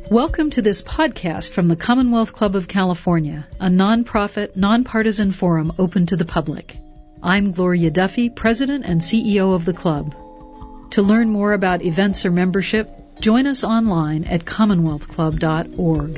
Welcome to this podcast from the Commonwealth Club of California, a nonprofit, nonpartisan forum open to the public. I'm Gloria Duffy, President and CEO of the club. To learn more about events or membership, join us online at commonwealthclub.org.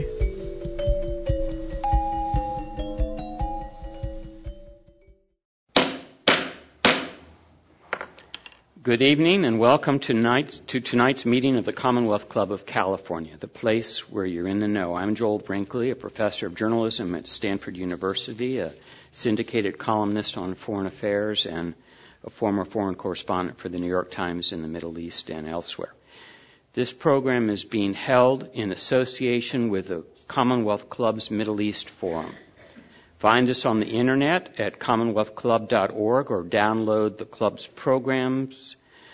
Good evening and welcome to tonight's meeting of the Commonwealth Club of California, the place where you're in the know. I'm Joel Brinkley, a professor of journalism at Stanford University, a syndicated columnist on foreign affairs, and a former foreign correspondent for the New York Times in the Middle East and elsewhere. This program is being held in association with the Commonwealth Club's Middle East Forum. Find us on the internet at commonwealthclub.org or download the club's programs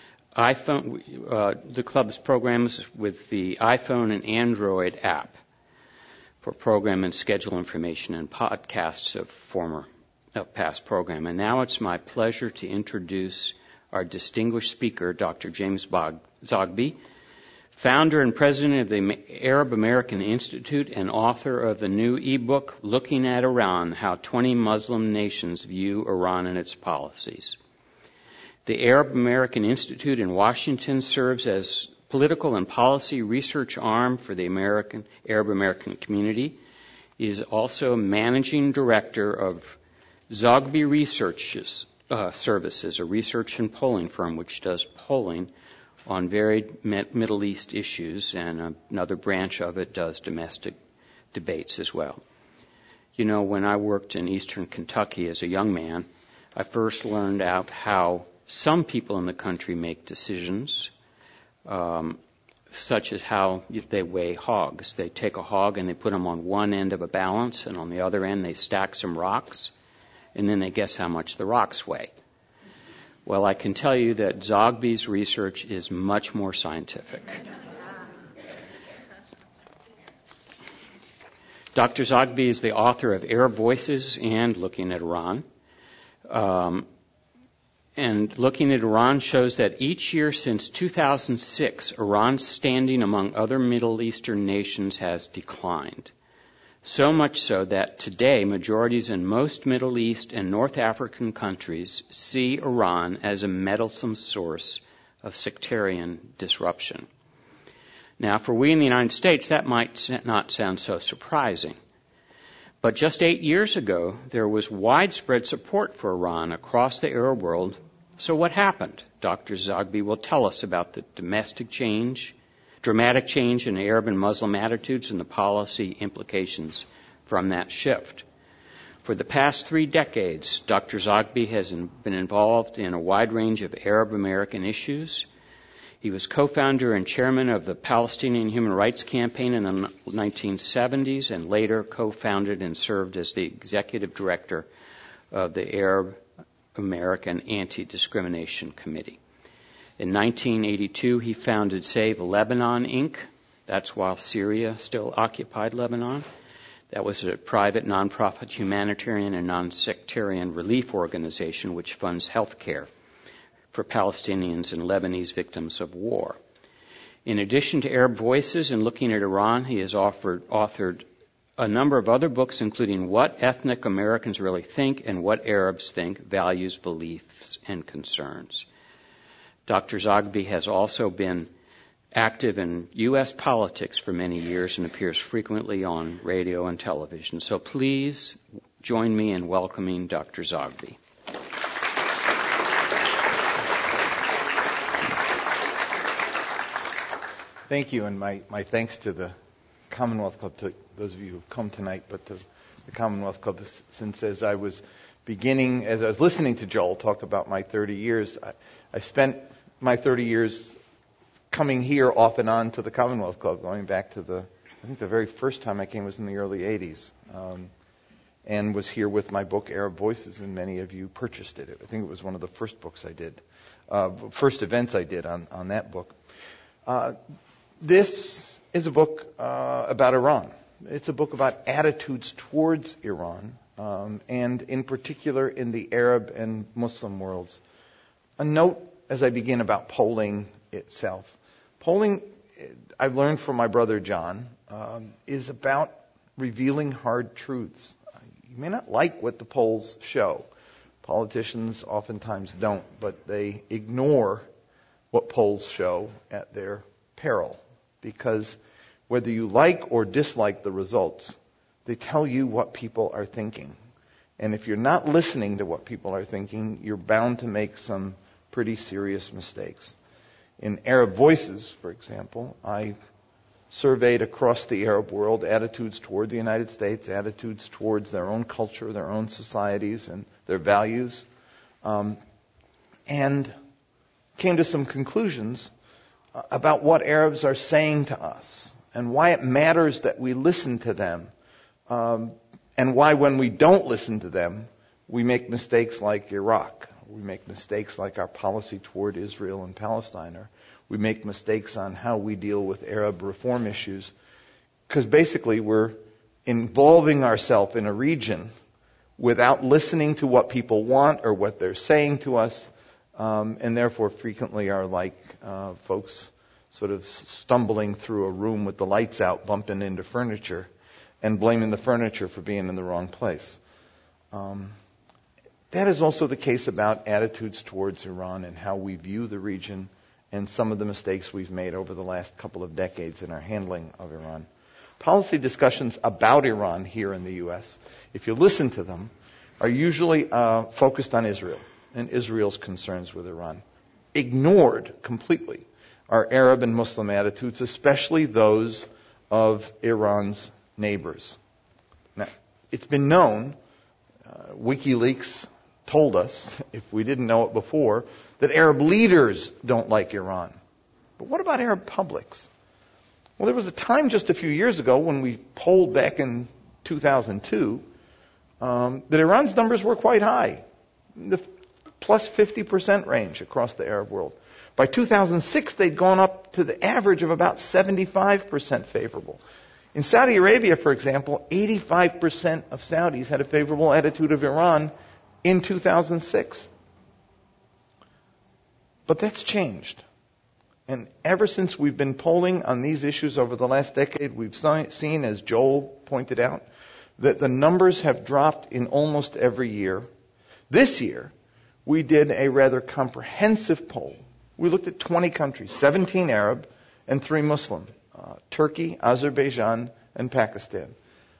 with the iPhone and Android app for program and schedule information and podcasts of past program. And now it's my pleasure to introduce our distinguished speaker, Dr. James Zogby, founder and president of the Arab American Institute and author of the new ebook, Looking at Iran, How 20 Muslim Nations View Iran and Its Policies. The Arab American Institute in Washington serves as political and policy research arm for the Arab American community. He is also managing director of Zogby Research Services, a research and polling firm which does polling on varied Middle East issues, and another branch of it does domestic debates as well. You know, when I worked in eastern Kentucky as a young man, I first learned out how some people in the country make decisions, such as how they weigh hogs. They take a hog and they put them on one end of a balance, and on the other end they stack some rocks, and then they guess how much the rocks weigh. Well, I can tell you that Zogby's research is much more scientific. Dr. Zogby is the author of Arab Voices and Looking at Iran. And Looking at Iran shows that each year since 2006, Iran's standing among other Middle Eastern nations has declined. So much so that today majorities in most Middle East and North African countries see Iran as a meddlesome source of sectarian disruption. Now, for we in the United States, that might not sound so surprising. But just 8 years ago, there was widespread support for Iran across the Arab world. So what happened? Dr. Zogby will tell us about the dramatic change in Arab and Muslim attitudes and the policy implications from that shift. For the past 3 decades, Dr. Zogby has been involved in a wide range of Arab American issues. He was co-founder and chairman of the Palestinian Human Rights Campaign in the 1970s and later co-founded and served as the executive director of the Arab American Anti-Discrimination Committee. In 1982, he founded Save Lebanon, Inc. That's while Syria still occupied Lebanon. That was a private, nonprofit, humanitarian, and non-sectarian relief organization which funds health care for Palestinians and Lebanese victims of war. In addition to Arab Voices and Looking at Iran, he has authored a number of other books, including What Ethnic Americans Really Think and What Arabs Think, Values, Beliefs, and Concerns. Dr. Zogby has also been active in U.S. politics for many years and appears frequently on radio and television. So please join me in welcoming Dr. Zogby. Thank you, and my thanks to the Commonwealth Club, to those of you who have come tonight, but to the Commonwealth Club, since as I was listening to Joel talk about my 30 years, I spent my 30 years coming here off and on to the Commonwealth Club, going back to I think the very first time I came was in the early 80s, and was here with my book, Arab Voices, and many of you purchased it. I think it was one of the first books I did, first events I did on that book. This is a book about Iran. It's a book about attitudes towards Iran, and in particular in the Arab and Muslim worlds. A note as I begin about polling itself. Polling, I've learned from my brother John, is about revealing hard truths. You may not like what the polls show. Politicians oftentimes don't, but they ignore what polls show at their peril, because whether you like or dislike the results, they tell you what people are thinking. And if you're not listening to what people are thinking, you're bound to make some pretty serious mistakes. In Arab Voices, for example, I surveyed across the Arab world attitudes toward the United States, attitudes towards their own culture, their own societies, and their values, and came to some conclusions about what Arabs are saying to us and why it matters that we listen to them, and why when we don't listen to them, we make mistakes like Iraq. We make mistakes like our policy toward Israel and Palestine, or we make mistakes on how we deal with Arab reform issues, because basically we're involving ourselves in a region without listening to what people want or what they're saying to us, and therefore frequently are like folks sort of stumbling through a room with the lights out, bumping into furniture, and blaming the furniture for being in the wrong place. That is also the case about attitudes towards Iran and how we view the region and some of the mistakes we've made over the last couple of decades in our handling of Iran. Policy discussions about Iran here in the U.S., if you listen to them, are usually focused on Israel and Israel's concerns with Iran. Ignored completely are Arab and Muslim attitudes, especially those of Iran's neighbors. Now, it's been known, WikiLeaks told us, if we didn't know it before, that Arab leaders don't like Iran. But what about Arab publics? Well, there was a time just a few years ago when we polled back in 2002 that Iran's numbers were quite high, the plus 50% range across the Arab world. By 2006, they'd gone up to the average of about 75% favorable. In Saudi Arabia, for example, 85% of Saudis had a favorable attitude of Iran in 2006. But that's changed. And ever since we've been polling on these issues over the last decade, we've seen, as Joel pointed out, that the numbers have dropped in almost every year. This year, we did a rather comprehensive poll. We looked at 20 countries, 17 Arab and 3 Muslim, Turkey, Azerbaijan, and Pakistan.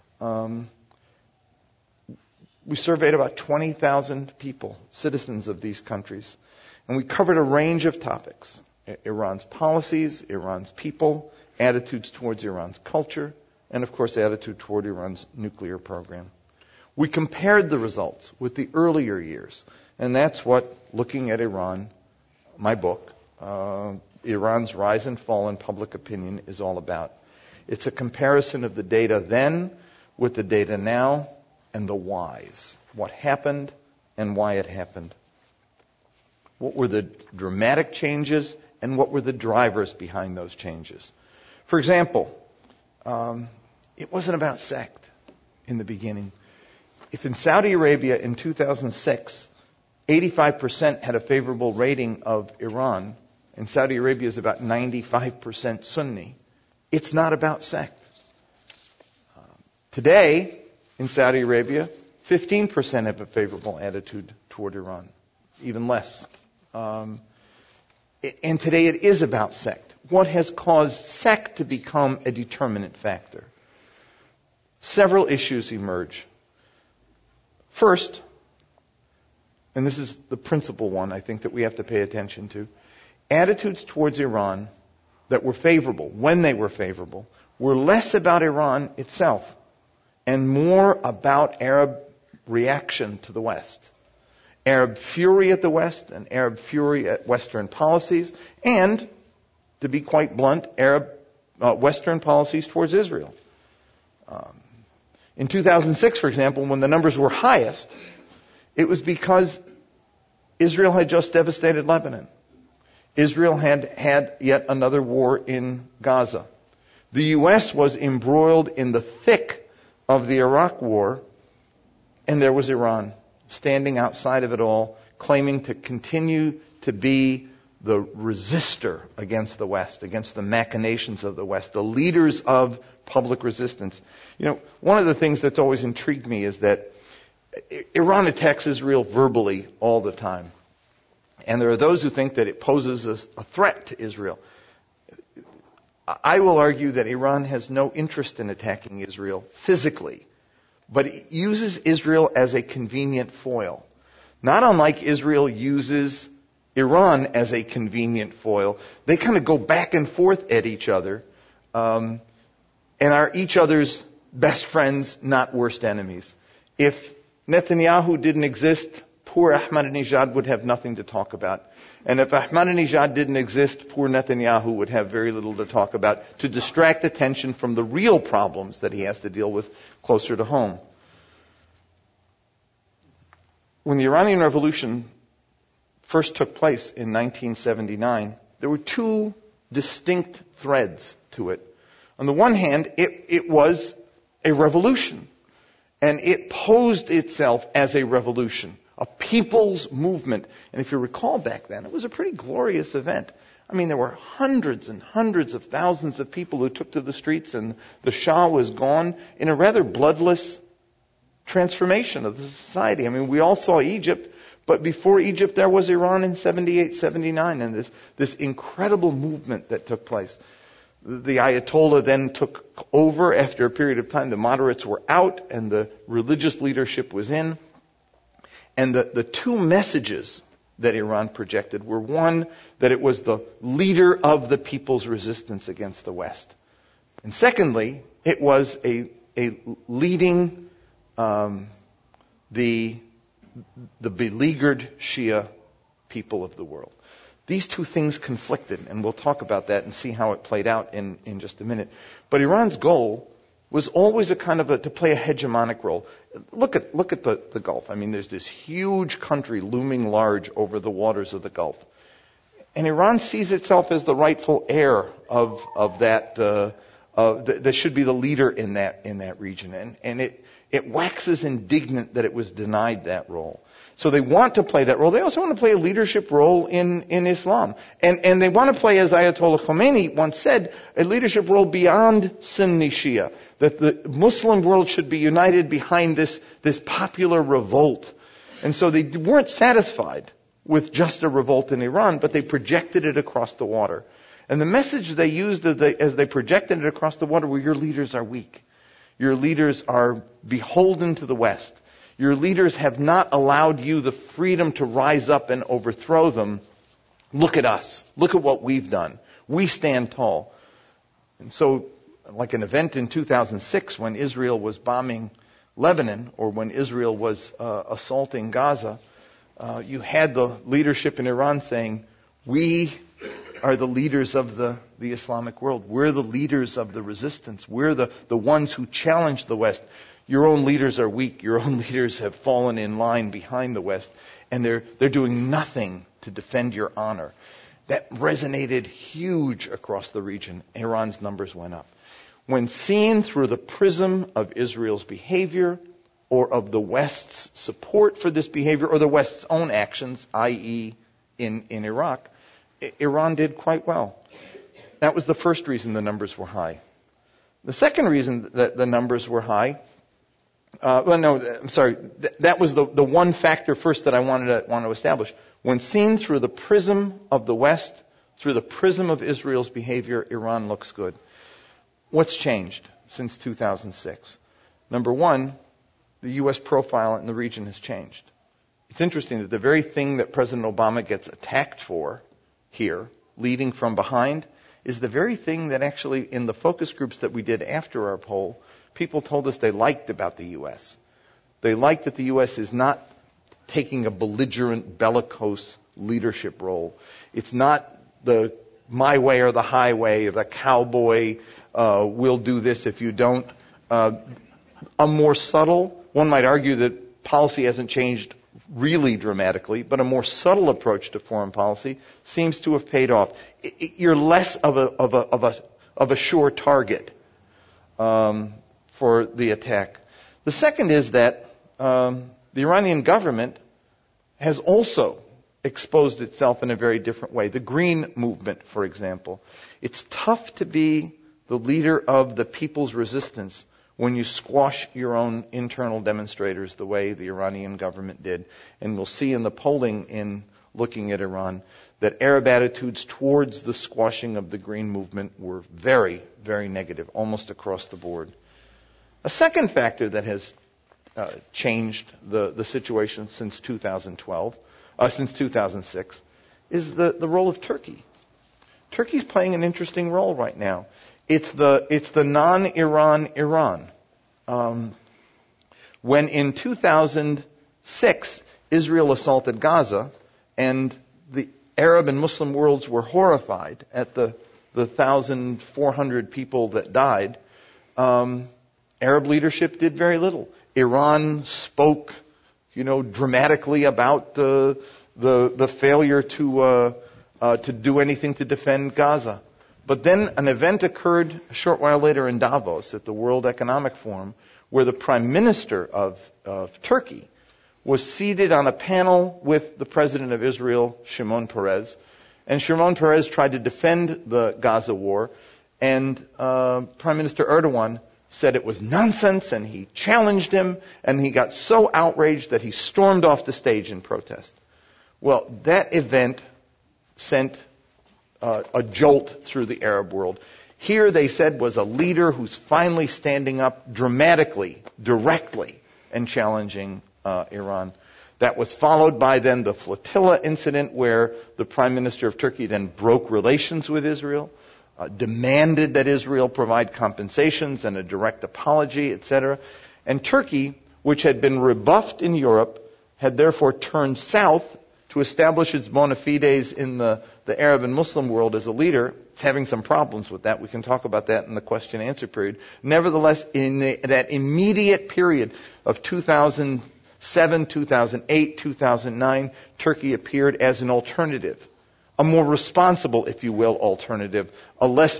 We surveyed about 20,000 people, citizens of these countries, and we covered a range of topics: Iran's policies, Iran's people, attitudes towards Iran's culture, and of course attitude toward Iran's nuclear program. We compared the results with the earlier years, and that's what Looking at Iran, my book, Iran's Rise and Fall in Public Opinion, is all about. It's a comparison of the data then with the data now and the whys. What happened and why it happened. What were the dramatic changes and what were the drivers behind those changes? For example, it wasn't about sect in the beginning. If in Saudi Arabia in 2006, 85% had a favorable rating of Iran, and Saudi Arabia is about 95% Sunni, it's not about sect. Today, in Saudi Arabia, 15% have a favorable attitude toward Iran, even less. And today it is about sect. What has caused sect to become a determinant factor? Several issues emerge. First, and this is the principal one I think that we have to pay attention to, attitudes towards Iran that were favorable, when they were favorable, were less about Iran itself and more about Arab reaction to the West. Arab fury at the West and Arab fury at Western policies, and, to be quite blunt, Arab Western policies towards Israel. In 2006, for example, when the numbers were highest, it was because Israel had just devastated Lebanon. Israel had yet another war in Gaza. The U.S. was embroiled in the thick of the Iraq war, and there was Iran standing outside of it all, claiming to continue to be the resistor against the West, against the machinations of the West, the leaders of public resistance. One of the things that's always intrigued me is that Iran attacks Israel verbally all the time. And there are those who think that it poses a threat to Israel. I will argue that Iran has no interest in attacking Israel physically, but it uses Israel as a convenient foil. Not unlike Israel uses Iran as a convenient foil. They kind of go back and forth at each other, and are each other's best friends, not worst enemies. If Netanyahu didn't exist, poor Ahmadinejad would have nothing to talk about. And if Ahmadinejad didn't exist, poor Netanyahu would have very little to talk about to distract attention from the real problems that he has to deal with closer to home. When the Iranian Revolution first took place in 1979, there were two distinct threads to it. On the one hand, it was a revolution, and it posed itself as a revolution, a people's movement. And if you recall back then, it was a pretty glorious event. I mean, there were hundreds and hundreds of thousands of people who took to the streets, and the Shah was gone in a rather bloodless transformation of the society. I mean, we all saw Egypt, but before Egypt there was Iran in 78, 79, and this incredible movement that took place. The Ayatollah then took over after a period of time. The moderates were out and the religious leadership was in. And the two messages that Iran projected were, one, that it was the leader of the people's resistance against the West. And secondly, it was a leading the beleaguered Shia people of the world. These two things conflicted, and we'll talk about that and see how it played out in just a minute. But Iran's goal was always to play a hegemonic role. Look at the Gulf. I mean, there's this huge country looming large over the waters of the Gulf. And Iran sees itself as the rightful heir of that, that should be the leader in that region. And it waxes indignant that it was denied that role. So they want to play that role. They also want to play a leadership role in Islam. And they want to play, as Ayatollah Khomeini once said, a leadership role beyond Sunni Shia. That the Muslim world should be united behind this popular revolt. And so they weren't satisfied with just a revolt in Iran, but they projected it across the water. And the message they used as they projected it across the water were, your leaders are weak. Your leaders are beholden to the West. Your leaders have not allowed you the freedom to rise up and overthrow them. Look at us. Look at what we've done. We stand tall. And so, like an event in 2006 when Israel was bombing Lebanon, or when Israel was assaulting Gaza, you had the leadership in Iran saying, we are the leaders of the Islamic world. We're the leaders of the resistance. We're the ones who challenge the West. Your own leaders are weak. Your own leaders have fallen in line behind the West, and they're doing nothing to defend your honor. That resonated huge across the region. Iran's numbers went up. When seen through the prism of Israel's behavior, or of the West's support for this behavior, or the West's own actions, i.e. in Iraq, Iran did quite well. That was the first reason the numbers were high. The second reason that the numbers were high, that was the one factor first that I want to establish. When seen through the prism of the West, through the prism of Israel's behavior, Iran looks good. What's changed since 2006? Number one, the U.S. profile in the region has changed. It's interesting that the very thing that President Obama gets attacked for here, leading from behind, is the very thing that actually in the focus groups that we did after our poll, people told us they liked about the U.S. They liked that the U.S. is not taking a belligerent, bellicose leadership role. It's not the my way or the highway, or the cowboy, we'll do this if you don't. A more subtle, one might argue that policy hasn't changed really dramatically, but a more subtle approach to foreign policy seems to have paid off. You're less of a sure target for the attack. The second is that the Iranian government has also exposed itself in a very different way. The Green Movement, for example. It's tough to be the leader of the people's resistance when you squash your own internal demonstrators the way the Iranian government did. And we'll see in the polling in looking at Iran that Arab attitudes towards the squashing of the Green Movement were very, very negative, almost across the board. A second factor that has changed the situation since 2006, is the role of Turkey. Turkey's playing an interesting role right now. It's the non-Iran Iran. When in 2006 Israel assaulted Gaza, and the Arab and Muslim worlds were horrified at the 1,400 people that died, Arab leadership did very little. Iran spoke, dramatically about the failure to do anything to defend Gaza. But then an event occurred a short while later in Davos at the World Economic Forum, where the Prime Minister of Turkey was seated on a panel with the President of Israel, Shimon Peres. And Shimon Peres tried to defend the Gaza war, and Prime Minister Erdogan said it was nonsense, and he challenged him, and he got so outraged that he stormed off the stage in protest. Well, that event sent a jolt through the Arab world. Here, they said, was a leader who's finally standing up dramatically, directly, and challenging Iran. That was followed by then the flotilla incident, where the Prime Minister of Turkey then broke relations with Israel, demanded that Israel provide compensations and a direct apology, etc. And Turkey, which had been rebuffed in Europe, had therefore turned south to establish its bona fides in the Arab and Muslim world as a leader. It's having some problems with that. We can talk about that in the question and answer period. Nevertheless, in that immediate period of 2007, 2008, 2009, Turkey appeared as an alternative, a more responsible, if you will, alternative, a less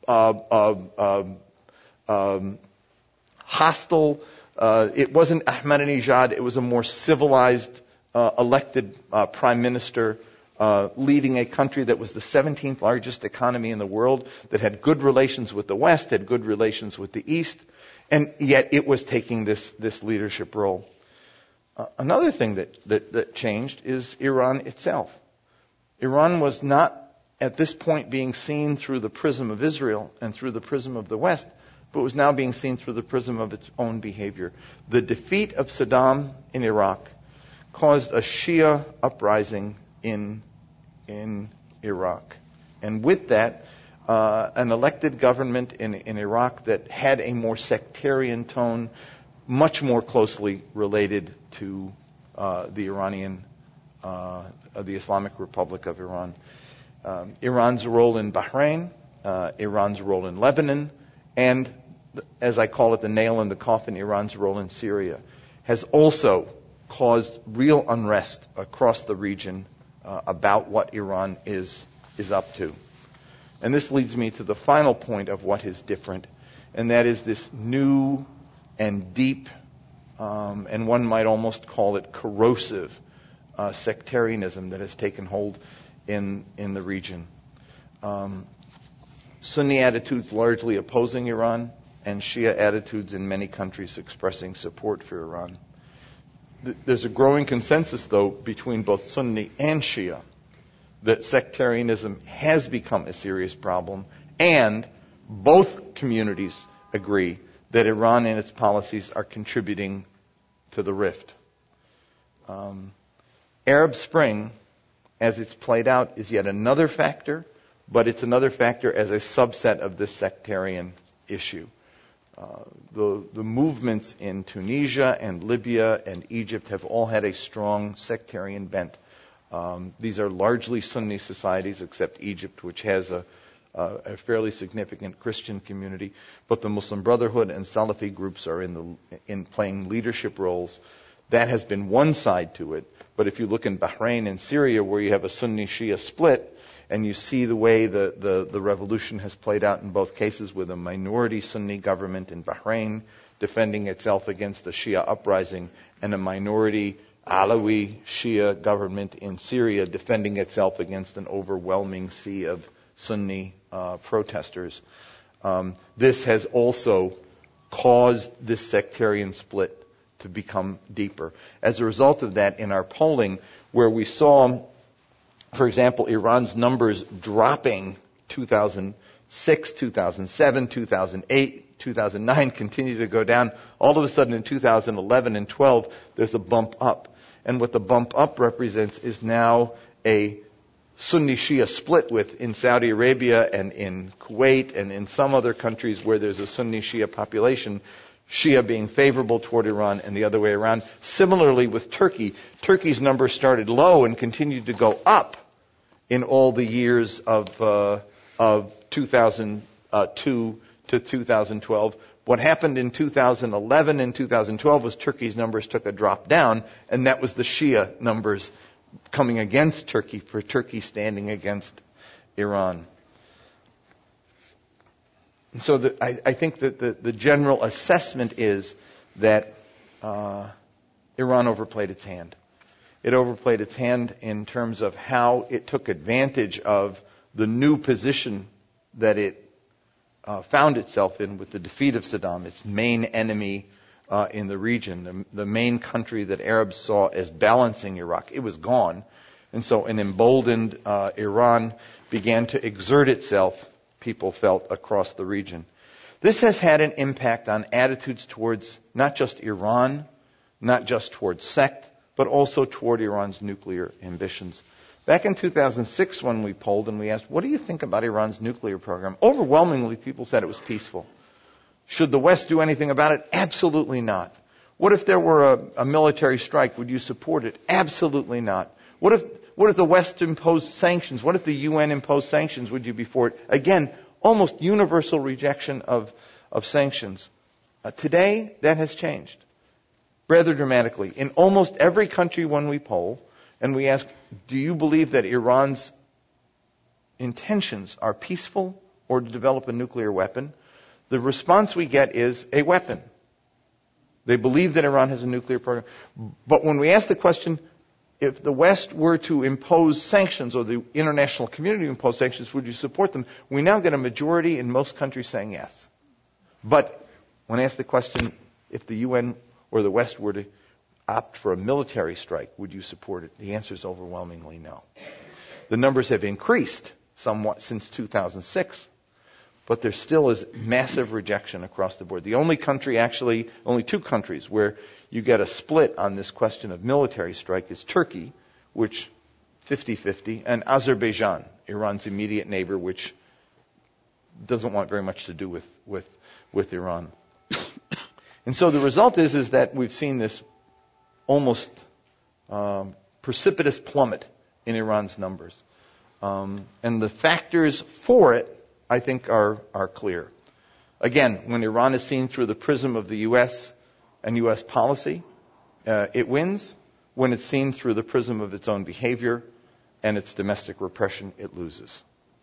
hostile. It wasn't Ahmadinejad. It was a more civilized, elected prime minister leading a country that was the 17th largest economy in the world, that had good relations with the West, had good relations with the East, and yet it was taking this leadership role. Another thing that changed is Iran itself. Iran was not at this point being seen through the prism of Israel and through the prism of the West, but was now being seen through the prism of its own behavior. The defeat of Saddam in Iraq caused a Shia uprising in Iraq. And with that, an elected government in Iraq that had a more sectarian tone, much more closely related to the Islamic Republic of Iran. Iran's role in Bahrain, Iran's role in Lebanon, and, as I call it, the nail in the coffin, Iran's role in Syria, has also caused real unrest across the region about what Iran is up to. And this leads me to the final point of what is different, and that is this new and deep, and one might almost call it corrosive, sectarianism that has taken hold in the region. Sunni attitudes largely opposing Iran, and Shia attitudes in many countries expressing support for Iran. There's a growing consensus, though, between both Sunni and Shia that sectarianism has become a serious problem, and both communities agree that Iran and its policies are contributing to the rift. Arab Spring, as it's played out, is yet another factor, but it's another factor as a subset of this sectarian issue. The movements in Tunisia and Libya and Egypt have all had a strong sectarian bent. These are largely Sunni societies, except Egypt, which has a fairly significant Christian community. But the Muslim Brotherhood and Salafi groups are in playing leadership roles. That has been one side to it. But if you look in Bahrain and Syria, where you have a Sunni-Shia split, and you see the way the revolution has played out in both cases, with a minority Sunni government in Bahrain defending itself against the Shia uprising, and a minority Alawi Shia government in Syria defending itself against an overwhelming sea of Sunni protesters. This has also caused this sectarian split to become deeper. As a result of that, in our polling, where we saw, for example, Iran's numbers dropping 2006, 2007, 2008, 2009, continue to go down. All of a sudden in 2011 and 12, there's a bump up. And what the bump up represents is now a Sunni Shia split in Saudi Arabia and in Kuwait and in some other countries where there's a Sunni Shia population, Shia being favorable toward Iran and the other way around. Similarly with Turkey, Turkey's numbers started low and continued to go up in all the years of 2002 to 2012. What happened in 2011 and 2012 was Turkey's numbers took a drop down, and that was the Shia numbers coming against Turkey, for Turkey standing against Iran. And so I think that the general assessment is that Iran overplayed its hand. It overplayed its hand in terms of how it took advantage of the new position that it found itself in with the defeat of Saddam, its main enemy in the region, the main country that Arabs saw as balancing Iraq. It was gone. And so an emboldened Iran began to exert itself, people felt, across the region. This has had an impact on attitudes towards not just Iran, not just towards sect, but also toward Iran's nuclear ambitions. Back in 2006 when we polled and we asked, what do you think about Iran's nuclear program? Overwhelmingly, people said it was peaceful. Should the West do anything about it? Absolutely not. What if there were a military strike? Would you support it? Absolutely not. What if the West imposed sanctions? What if the UN imposed sanctions? Would you be for it? Again, almost universal rejection of sanctions. Today, that has changed rather dramatically. In almost every country when we poll, and we ask, do you believe that Iran's intentions are peaceful or to develop a nuclear weapon? The response we get is a weapon. They believe that Iran has a nuclear program. But when we ask the question, if the West were to impose sanctions or the international community impose sanctions, would you support them? We now get a majority in most countries saying yes. But when asked the question, if the UN or the West were to opt for a military strike, would you support it? The answer is overwhelmingly no. The numbers have increased somewhat since 2006, but there still is massive rejection across the board. The only two countries where you get a split on this question of military strike is Turkey, which 50-50, and Azerbaijan, Iran's immediate neighbor, which doesn't want very much to do with Iran. And so the result is that we've seen this almost precipitous plummet in Iran's numbers. And the factors for it, I think, are clear. Again, when Iran is seen through the prism of the U.S. and U.S. policy, it wins. When it's seen through the prism of its own behavior and its domestic repression, it loses.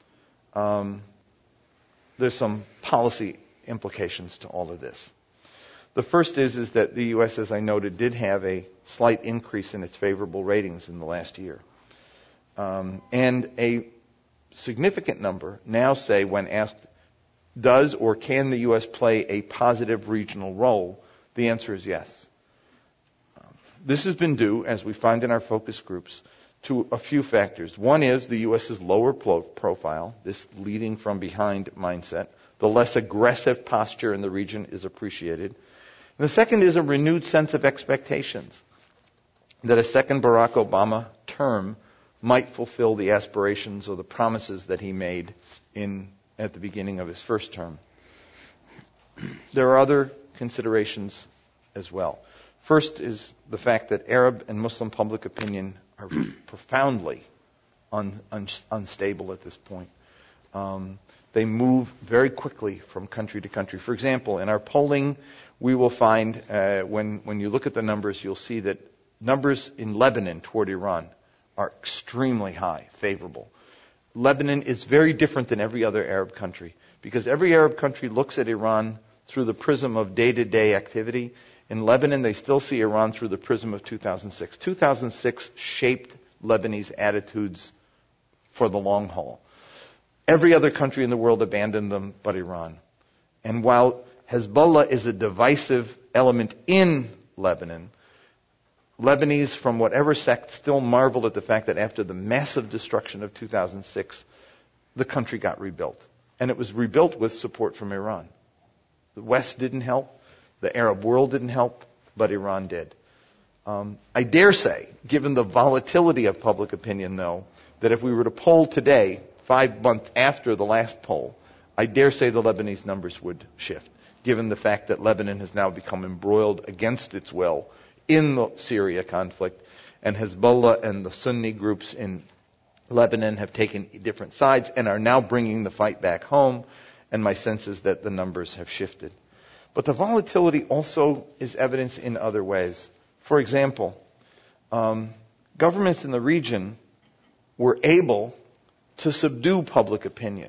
There's some policy implications to all of this. The first is that the U.S., as I noted, did have a slight increase in its favorable ratings in the last year. And a significant number now say, when asked, does or can the U.S. play a positive regional role, the answer is yes. This has been due, as we find in our focus groups, to a few factors. One is the U.S.'s lower profile, this leading from behind mindset. The less aggressive posture in the region is appreciated. And the second is a renewed sense of expectations that a second Barack Obama term might fulfill the aspirations or the promises that he made at the beginning of his first term. There are other considerations as well. First is the fact that Arab and Muslim public opinion are profoundly unstable at this point. They move very quickly from country to country. For example, in our polling, we will find, when you look at the numbers, you'll see that numbers in Lebanon toward Iran are extremely high, favorable. Lebanon is very different than every other Arab country because every Arab country looks at Iran through the prism of day-to-day activity. In Lebanon, they still see Iran through the prism of 2006. 2006 shaped Lebanese attitudes for the long haul. Every other country in the world abandoned them but Iran. And while Hezbollah is a divisive element in Lebanon, Lebanese from whatever sect still marvel at the fact that after the massive destruction of 2006, the country got rebuilt. And it was rebuilt with support from Iran. The West didn't help, the Arab world didn't help, but Iran did. I dare say, given the volatility of public opinion, though, that if we were to poll today, 5 months after the last poll, I dare say the Lebanese numbers would shift, given the fact that Lebanon has now become embroiled against its will in the Syria conflict, and Hezbollah and the Sunni groups in Lebanon have taken different sides and are now bringing the fight back home, and my sense is that the numbers have shifted. But the volatility also is evidenced in other ways. For example, governments in the region were able to subdue public opinion.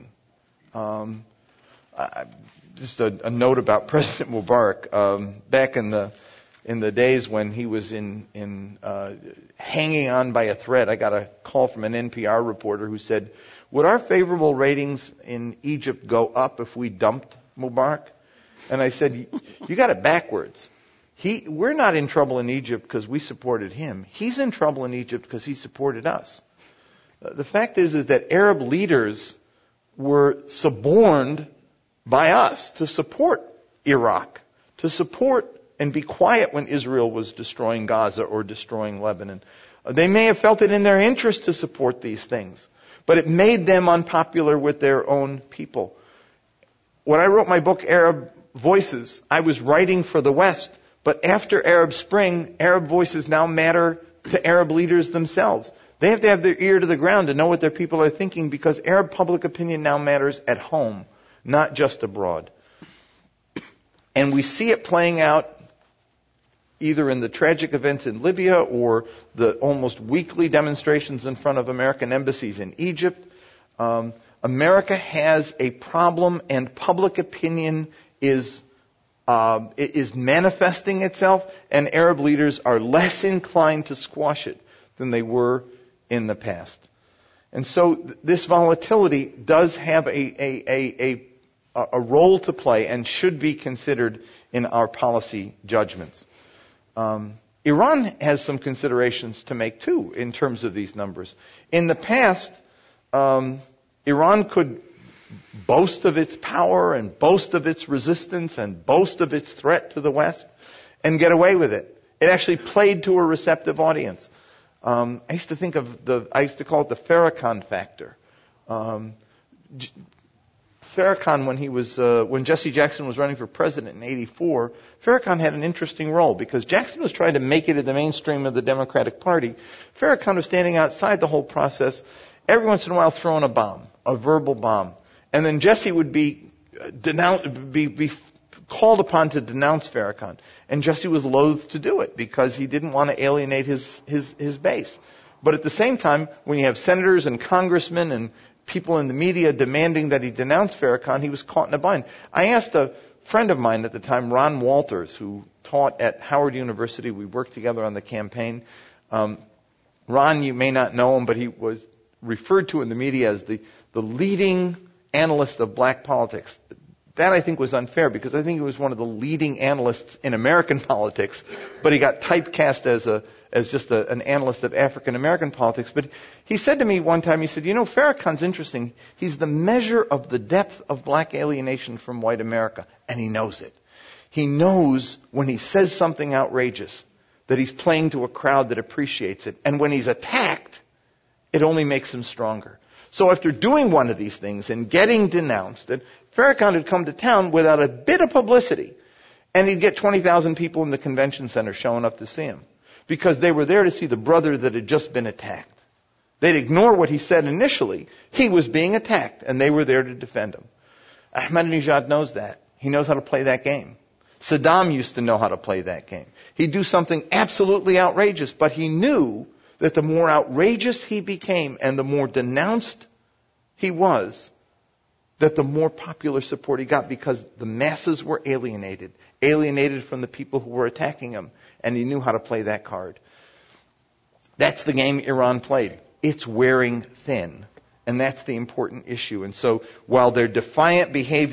Just a note about President Mubarak. Back in the days when he was in hanging on by a thread, I got a call from an NPR reporter who said, "Would our favorable ratings in Egypt go up if we dumped Mubarak?" And I said, "You got it backwards. We're not in trouble in Egypt because we supported him. He's in trouble in Egypt because he supported us." The fact is that Arab leaders were suborned by us to support Iraq, to support and be quiet when Israel was destroying Gaza or destroying Lebanon. They may have felt it in their interest to support these things, but it made them unpopular with their own people. When I wrote my book, Arab Voices, I was writing for the West, but after Arab Spring, Arab voices now matter to Arab leaders themselves. They have to have their ear to the ground to know what their people are thinking, because Arab public opinion now matters at home, not just abroad. And we see it playing out either in the tragic events in Libya or the almost weekly demonstrations in front of American embassies in Egypt. America has a problem, and public opinion is manifesting itself, and Arab leaders are less inclined to squash it than they were in the past. And so this volatility does have a role to play and should be considered in our policy judgments. Iran has some considerations to make too in terms of these numbers. In the past, Iran could boast of its power and boast of its resistance and boast of its threat to the West and get away with it. It actually played to a receptive audience. I used to call it the Farrakhan factor. Farrakhan, when Jesse Jackson was running for president in '84, Farrakhan had an interesting role because Jackson was trying to make it in the mainstream of the Democratic Party. Farrakhan was standing outside the whole process, every once in a while throwing a bomb, a verbal bomb. And then Jesse would be called upon to denounce Farrakhan. And Jesse was loath to do it because he didn't want to alienate his base. But at the same time, when you have senators and congressmen and people in the media demanding that he denounce Farrakhan, he was caught in a bind. I asked a friend of mine at the time, Ron Walters, who taught at Howard University. We worked together on the campaign. Ron, you may not know him, but he was referred to in the media as the leading analyst of black politics. That, I think, was unfair because I think he was one of the leading analysts in American politics, but he got typecast as just an analyst of African American politics. But he said to me one time, he said, Farrakhan's interesting. He's the measure of the depth of black alienation from white America, and he knows it. He knows when he says something outrageous that he's playing to a crowd that appreciates it, and when he's attacked, it only makes him stronger. So after doing one of these things and getting denounced, Farrakhan had come to town without a bit of publicity, and he'd get 20,000 people in the convention center showing up to see him because they were there to see the brother that had just been attacked. They'd ignore what he said initially. He was being attacked, and they were there to defend him. Ahmadinejad knows that. He knows how to play that game. Saddam used to know how to play that game. He'd do something absolutely outrageous, but he knew that the more outrageous he became and the more denounced he was, that the more popular support he got because the masses were alienated from the people who were attacking him, and he knew how to play that card. That's the game Iran played. It's wearing thin, and that's the important issue. And so while their defiant behavior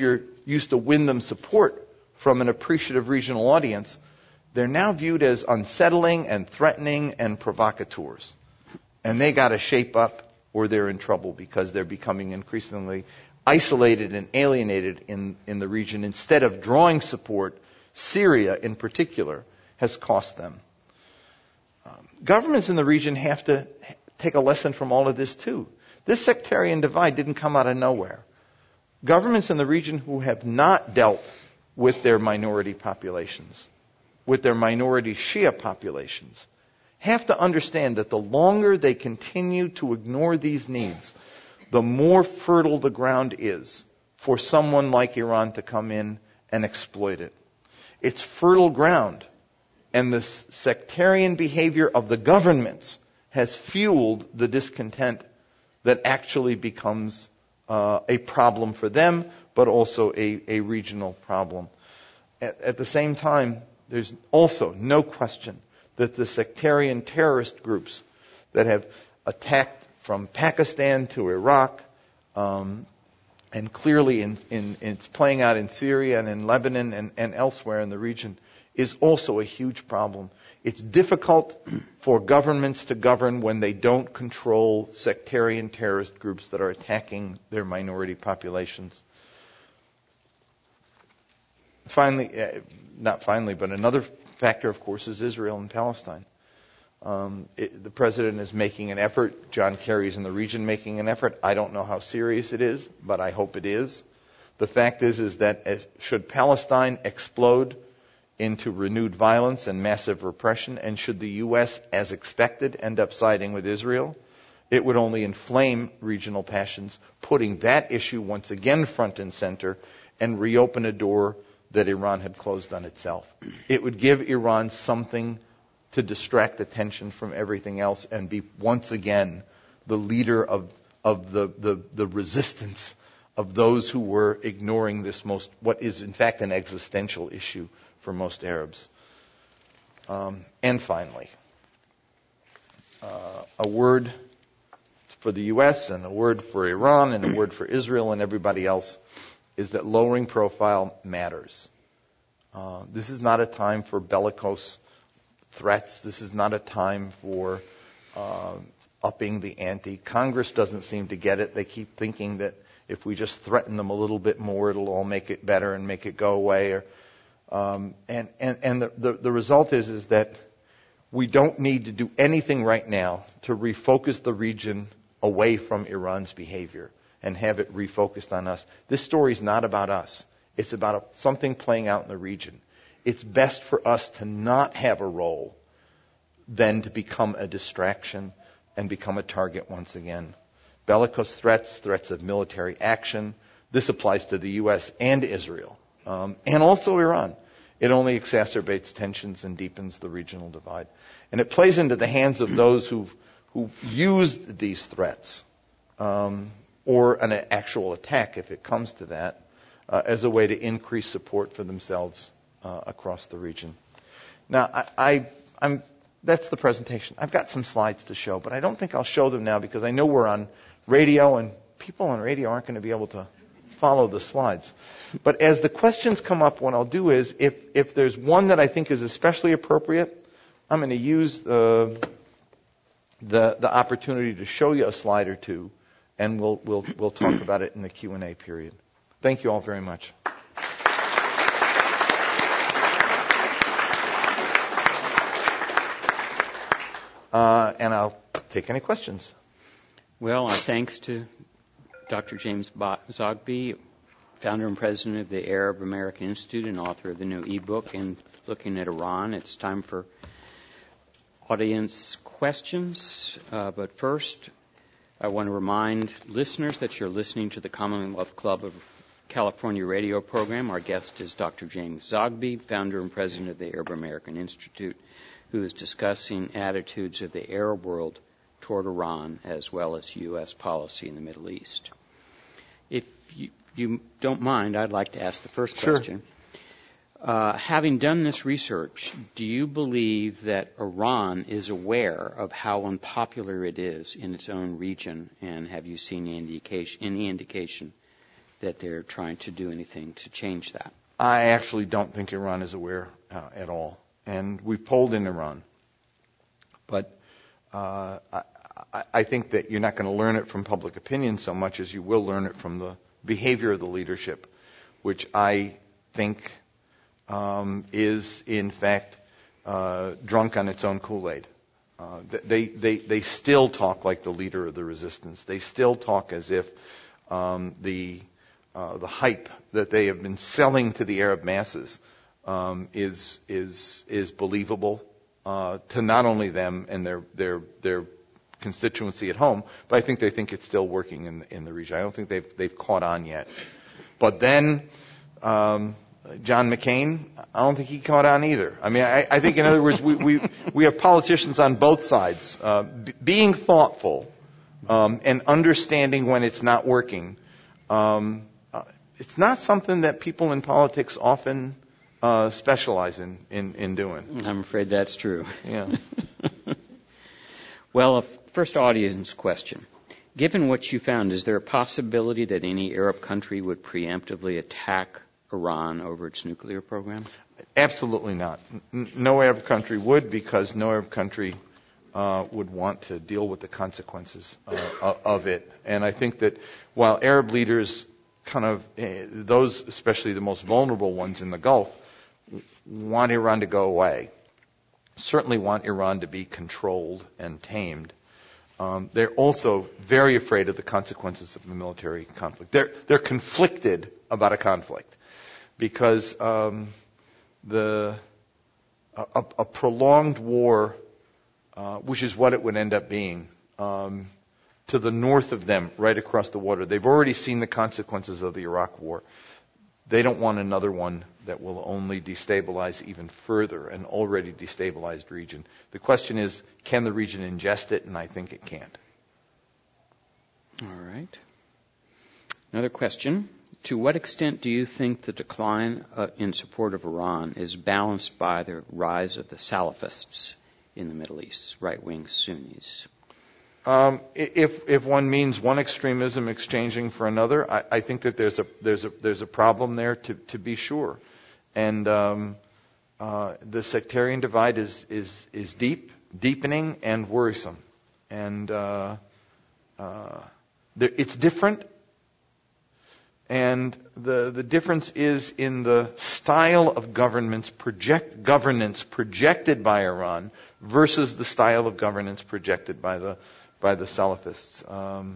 used to win them support from an appreciative regional audience, they're now viewed as unsettling and threatening and provocateurs. And they got to shape up or they're in trouble because they're becoming increasingly isolated and alienated in the region. Instead of drawing support, Syria in particular has cost them. Governments in the region have to take a lesson from all of this too. This sectarian divide didn't come out of nowhere. Governments in the region who have not dealt with their minority populations, with their minority Shia populations, have to understand that the longer they continue to ignore these needs, the more fertile the ground is for someone like Iran to come in and exploit it. It's fertile ground, and the sectarian behavior of the governments has fueled the discontent that actually becomes a problem for them, but also a regional problem. At the same time, there's also no question that the sectarian terrorist groups that have attacked from Pakistan to Iraq, and clearly it's playing out in Syria and in Lebanon and elsewhere in the region, is also a huge problem. It's difficult for governments to govern when they don't control sectarian terrorist groups that are attacking their minority populations. But another factor, of course, is Israel and Palestine. The president is making an effort. John Kerry is in the region making an effort. I don't know how serious it is, but I hope it is. The fact is that should Palestine explode into renewed violence and massive repression, and should the U.S., as expected, end up siding with Israel, it would only inflame regional passions, putting that issue once again front and center and reopen a door that Iran had closed on itself. It would give Iran something to distract attention from everything else and be once again the leader of the resistance of those who were ignoring this what is in fact an existential issue for most Arabs. And finally, a word for the U.S. and a word for Iran and a word for Israel and everybody else is that lowering profile matters. This is not a time for bellicose threats. This is not a time for upping the ante. Congress doesn't seem to get it. They keep thinking that if we just threaten them a little bit more, it'll all make it better and make it go away. And the result is that we don't need to do anything right now to refocus the region away from Iran's behavior and have it refocused on us. This story is not about us. It's about something playing out in the region. It's best for us to not have a role than to become a distraction and become a target once again. Bellicose threats of military action. This applies to the U.S. and Israel, and also Iran. It only exacerbates tensions and deepens the regional divide. And it plays into the hands of those who've used these threats, or an actual attack, if it comes to that, as a way to increase support for themselves across the region. Now, that's the presentation. I've got some slides to show, but I don't think I'll show them now because I know we're on radio, and people on radio aren't going to be able to follow the slides. But as the questions come up, what I'll do is, if there's one that I think is especially appropriate, I'm going to use the opportunity to show you a slide or two, and we'll talk about it in the Q&A period. Thank you all very much. And I'll take any questions. Well, our thanks to Dr. James Zogby, founder and president of the Arab American Institute and author of the new ebook, and looking at Iran. It's time for audience questions. But first, I want to remind listeners that you're listening to the Commonwealth Club of California radio program. Our guest is Dr. James Zogby, founder and president of the Arab American Institute, who is discussing attitudes of the Arab world toward Iran as well as U.S. policy in the Middle East. If you don't mind, I'd like to ask the first question. Sure. Having done this research, do you believe that Iran is aware of how unpopular it is in its own region, and have you seen any indication that they're trying to do anything to change that? I actually don't think Iran is aware at all. And we've polled in Iran. But I think that you're not going to learn it from public opinion so much as you will learn it from the behavior of the leadership, which I think is, in fact, drunk on its own Kool-Aid. They still talk like the leader of the resistance. They still talk as if the hype that they have been selling to the Arab masses is believable to not only them and their constituency at home, but I think they think it's still working in the region. I don't think they've caught on yet. But then John McCain, I don't think he caught on either. I mean, I think, in other words, we have politicians on both sides being thoughtful and understanding when it's not working. It's not something that people in politics often specialize in doing. I'm afraid that's true. Yeah. Well, a first audience question. Given what you found, is there a possibility that any Arab country would preemptively attack Iran over its nuclear program? Absolutely not. No Arab country would, because no Arab country would want to deal with the consequences of it. And I think that while Arab leaders those, especially the most vulnerable ones in the Gulf, want Iran to go away, certainly want Iran to be controlled and tamed, they're also very afraid of the consequences of a military conflict. They're conflicted about a conflict because a prolonged war, which is what it would end up being, to the north of them, right across the water. They've already seen the consequences of the Iraq War. They don't want another one that will only destabilize even further an already destabilized region. The question is, can the region ingest it? And I think it can't. All right. Another question. To what extent do you think the decline in support of Iran is balanced by the rise of the Salafists in the Middle East, right-wing Sunnis? If one means one extremism exchanging for another, I think that there's a problem there to be sure, and the sectarian divide is deepening and worrisome, and it's different, and the difference is in the style of governance projected by Iran versus the style of governance projected by the Salafists.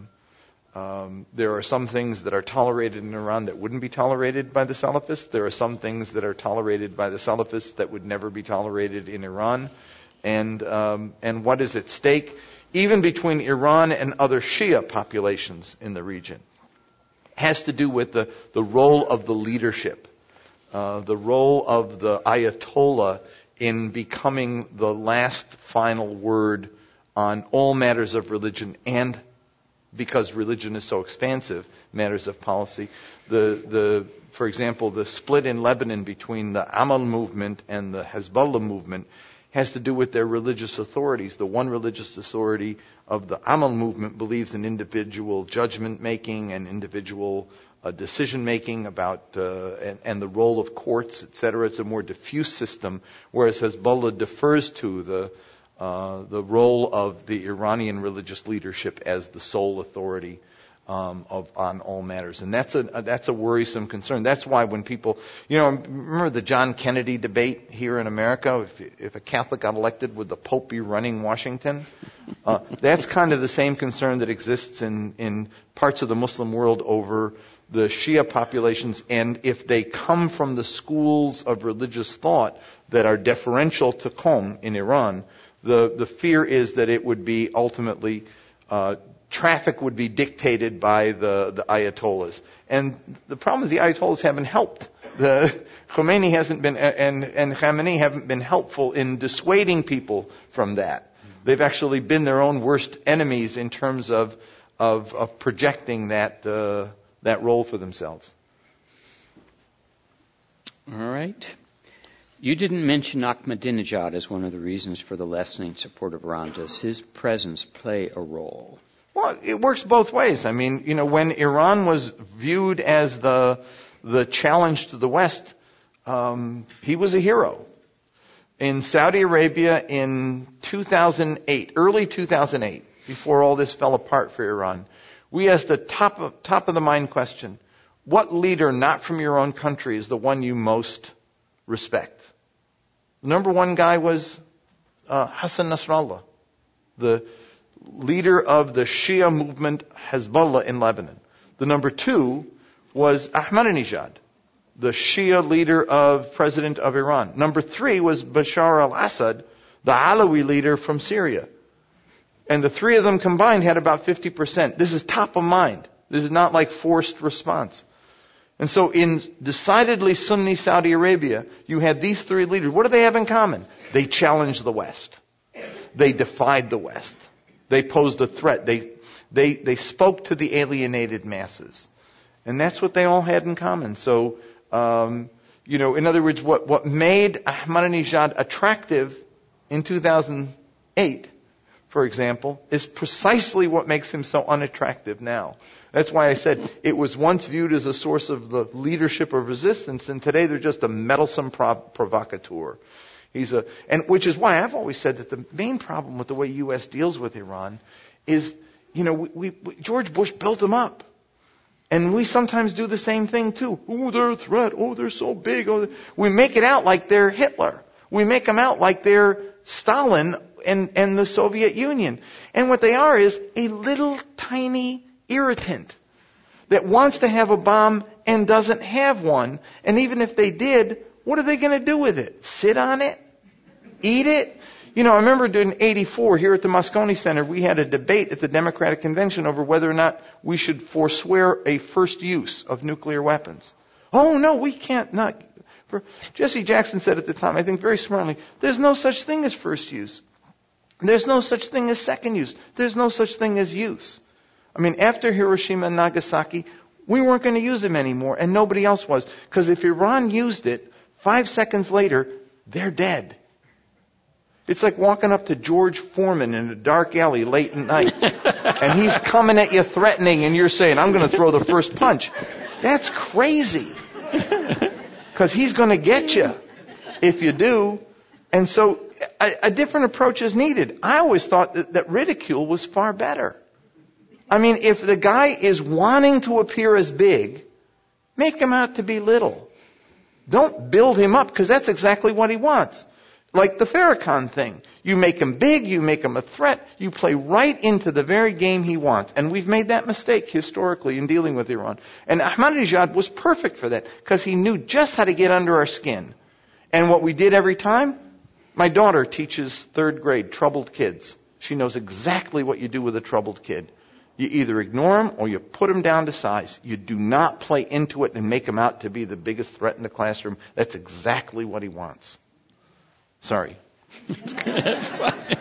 There are some things that are tolerated in Iran that wouldn't be tolerated by the Salafists. There are some things that are tolerated by the Salafists that would never be tolerated in Iran. And what is at stake, even between Iran and other Shia populations in the region, has to do with the role of the leadership, the role of the Ayatollah in becoming the last final word on all matters of religion, and because religion is so expansive, matters of policy. For example, the split in Lebanon between the Amal movement and the Hezbollah movement has to do with their religious authorities. The one religious authority of the Amal movement believes in individual judgment making and individual decision making about and the role of courts, etc. It's a more diffuse system, whereas Hezbollah defers to the role of the Iranian religious leadership as the sole authority on all matters, and that's a worrisome concern. That's why when people, remember the John Kennedy debate here in America? If a Catholic got elected, would the Pope be running Washington? That's kind of the same concern that exists in parts of the Muslim world over the Shia populations, and if they come from the schools of religious thought that are deferential to Qom in Iran, the fear is that it would be ultimately traffic would be dictated by the Ayatollahs. And the problem is the Ayatollahs haven't helped. Khomeini hasn't been, and Khamenei haven't been helpful in dissuading people from that. They've actually been their own worst enemies in terms of projecting that role for themselves. All right. You didn't mention Ahmadinejad as one of the reasons for the lessening support of Iran. Does his presence play a role? Well, Well, it works both ways. I mean, when Iran was viewed as the challenge to the West, he was a hero. In Saudi Arabia in 2008, early 2008, before all this fell apart for Iran, we asked a top of the mind question: what leader not from your own country is the one you most respect? The number one guy was Hassan Nasrallah, the leader of the Shia movement Hezbollah in Lebanon. The number two was Ahmadinejad, the Shia leader president of Iran. Number three was Bashar al-Assad, the Alawi leader from Syria. And the three of them combined had about 50%. This is top of mind. This is not like forced response. And so in decidedly Sunni Saudi Arabia, you had these three leaders. What do they have in common? They challenged the West. They defied the West. They posed a threat. They spoke to the alienated masses. And that's what they all had in common. So, in other words, what made Ahmadinejad attractive in 2008, for example, is precisely what makes him so unattractive now. That's why I said it was once viewed as a source of the leadership of resistance, and today they're just a meddlesome provocateur. Which is why I've always said that the main problem with the way U.S. deals with Iran is, George Bush built them up. And we sometimes do the same thing too. Oh, they're a threat. Oh, they're so big. Oh, we make it out like they're Hitler. We make them out like they're Stalin and the Soviet Union. And what they are is a little tiny irritant that wants to have a bomb and doesn't have one. And even if they did, what are they going to do with it? Sit on it? Eat it? I remember in '84 here at the Moscone Center, we had a debate at the Democratic Convention over whether or not we should forswear a first use of nuclear weapons. Oh, no, we can't not. Jesse Jackson said at the time, I think very smartly, there's no such thing as first use. There's no such thing as second use. There's no such thing as use. I mean, after Hiroshima and Nagasaki, we weren't going to use them anymore, and nobody else was. Because if Iran used it, 5 seconds later, they're dead. It's like walking up to George Foreman in a dark alley late at night, and he's coming at you threatening, and you're saying, I'm going to throw the first punch. That's crazy. Because he's going to get you if you do. And so a different approach is needed. I always thought that ridicule was far better. I mean, if the guy is wanting to appear as big, make him out to be little. Don't build him up, because that's exactly what he wants. Like the Farrakhan thing. You make him big, you make him a threat, you play right into the very game he wants. And we've made that mistake historically in dealing with Iran. And Ahmadinejad was perfect for that, because he knew just how to get under our skin. And what we did every time, my daughter teaches 3rd grade troubled kids. She knows exactly what you do with a troubled kid. You either ignore him or you put him down to size. You do not play into it and make him out to be the biggest threat in the classroom. That's exactly what he wants. Sorry. That's fine.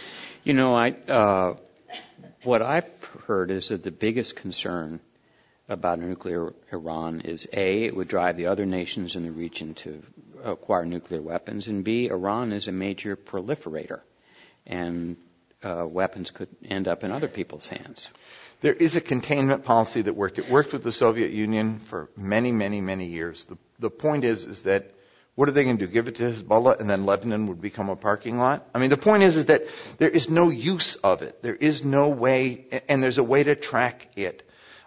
What I've heard is that the biggest concern about nuclear Iran is A, it would drive the other nations in the region to acquire nuclear weapons, and B, Iran is a major proliferator, and weapons could end up in other people's hands. There is a containment policy that worked. It worked with the Soviet Union for many, many, many years. The point is that what are they going to do? Give it to Hezbollah and then Lebanon would become a parking lot? I mean, the point is that there is no use of it. There is no way, and there's a way to track it.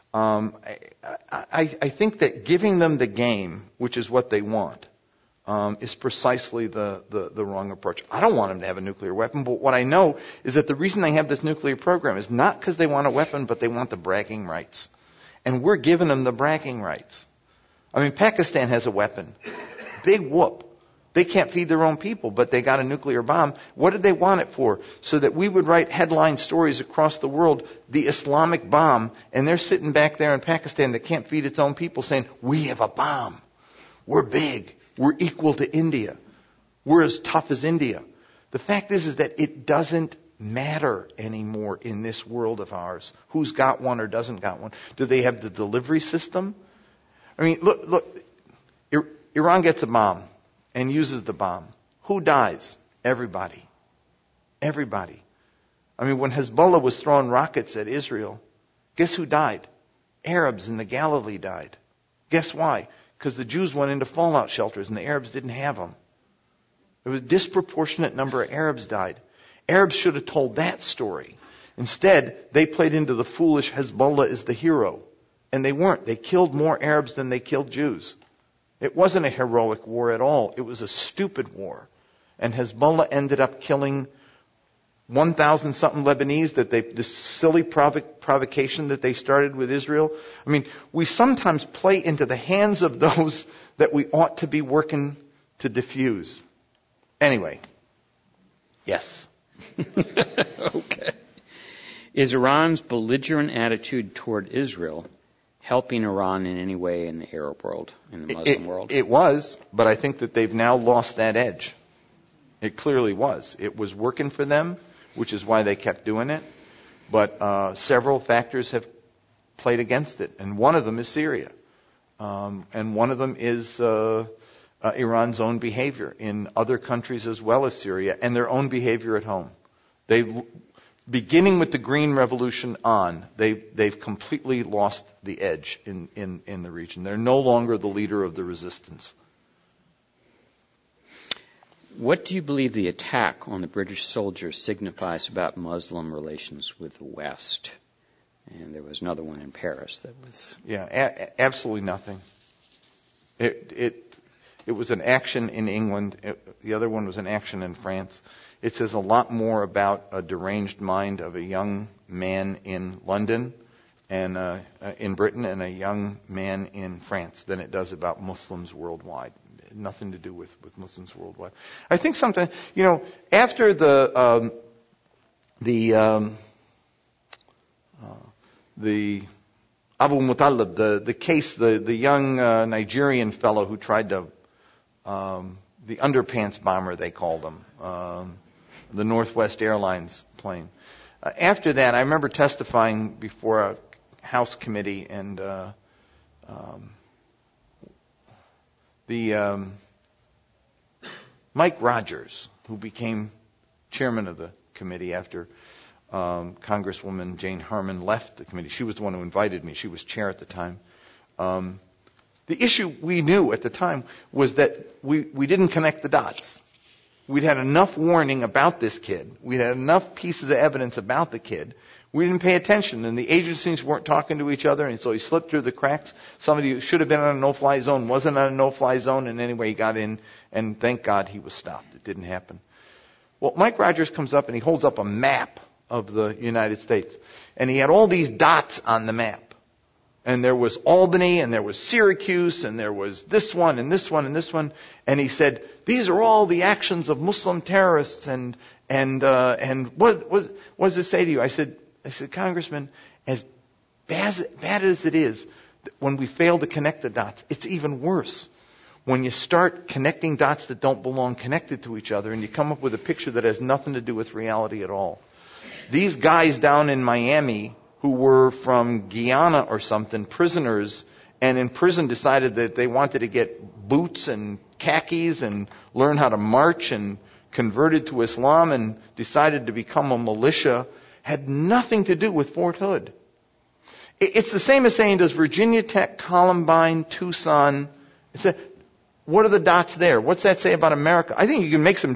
I think that giving them the game, which is what they want, is precisely the wrong approach. I don't want them to have a nuclear weapon, but what I know is that the reason they have this nuclear program is not because they want a weapon, but they want the bragging rights. And we're giving them the bragging rights. I mean, Pakistan has a weapon. Big whoop. They can't feed their own people, but they got a nuclear bomb. What did they want it for? So that we would write headline stories across the world, the Islamic bomb, and they're sitting back there in Pakistan that can't feed its own people saying, we have a bomb. We're big. We're equal to India. We're as tough as India. The fact is that it doesn't matter anymore in this world of ours. Who's got one or doesn't got one? Do they have the delivery system? I mean, look. Iran gets a bomb and uses the bomb. Who dies? Everybody. Everybody. I mean, when Hezbollah was throwing rockets at Israel, guess who died? Arabs in the Galilee died. Guess why? Because the Jews went into fallout shelters and the Arabs didn't have them. There was a disproportionate number of Arabs died. Arabs should have told that story. Instead, they played into the foolish Hezbollah is the hero. And they weren't. They killed more Arabs than they killed Jews. It wasn't a heroic war at all. It was a stupid war. And Hezbollah ended up killing 1,000 something Lebanese, this silly provocation that they started with Israel. I mean, we sometimes play into the hands of those that we ought to be working to diffuse. Anyway. Yes. Okay. Is Iran's belligerent attitude toward Israel helping Iran in any way in the Arab world, in the Muslim world? It was, but I think that they've now lost that edge. It clearly was. It was working for them, which is why they kept doing it. But several factors have played against it, and one of them is Syria. And one of them is Iran's own behavior in other countries as well as Syria, and their own behavior at home. Beginning with the Green Revolution on, they've completely lost the edge in the region. They're no longer the leader of the resistance. What do you believe the attack on the British soldiers signifies about Muslim relations with the West? And there was another one in Paris that was... Yeah, absolutely nothing. It was an action in England. The other one was an action in France. It says a lot more about a deranged mind of a young man in London and in Britain and a young man in France than it does about Muslims worldwide. Nothing to do with Muslims worldwide. I think sometimes, after the Abu Muttalib, the case, the young Nigerian fellow who tried to, the underpants bomber they called him, the Northwest Airlines plane. After that, I remember testifying before a House committee, and Mike Rogers, who became chairman of the committee after Congresswoman Jane Harman left the committee. She was the one who invited me. She was chair at the time. The issue we knew at the time was that we didn't connect the dots. We'd had enough warning about this kid. We'd had enough pieces of evidence about the kid. We didn't pay attention, and the agencies weren't talking to each other, and so he slipped through the cracks. Somebody who should have been on a no-fly zone wasn't on a no-fly zone, and anyway, he got in, and thank God he was stopped. It didn't happen. Well, Mike Rogers comes up, and he holds up a map of the United States, and he had all these dots on the map. And there was Albany, and there was Syracuse, and there was this one, and this one, and this one, and he said, these are all the actions of Muslim terrorists, and what does it say to you? I said, Congressman, as bad as it is, when we fail to connect the dots, it's even worse. When you start connecting dots that don't belong connected to each other, and you come up with a picture that has nothing to do with reality at all. These guys down in Miami who were from Guyana or something, prisoners, and in prison decided that they wanted to get boots and khakis and learn how to march, and converted to Islam and decided to become a militia, had nothing to do with Fort Hood. It's the same as saying, does Virginia Tech, Columbine, Tucson, what are the dots there? What's that say about America? I think you can make some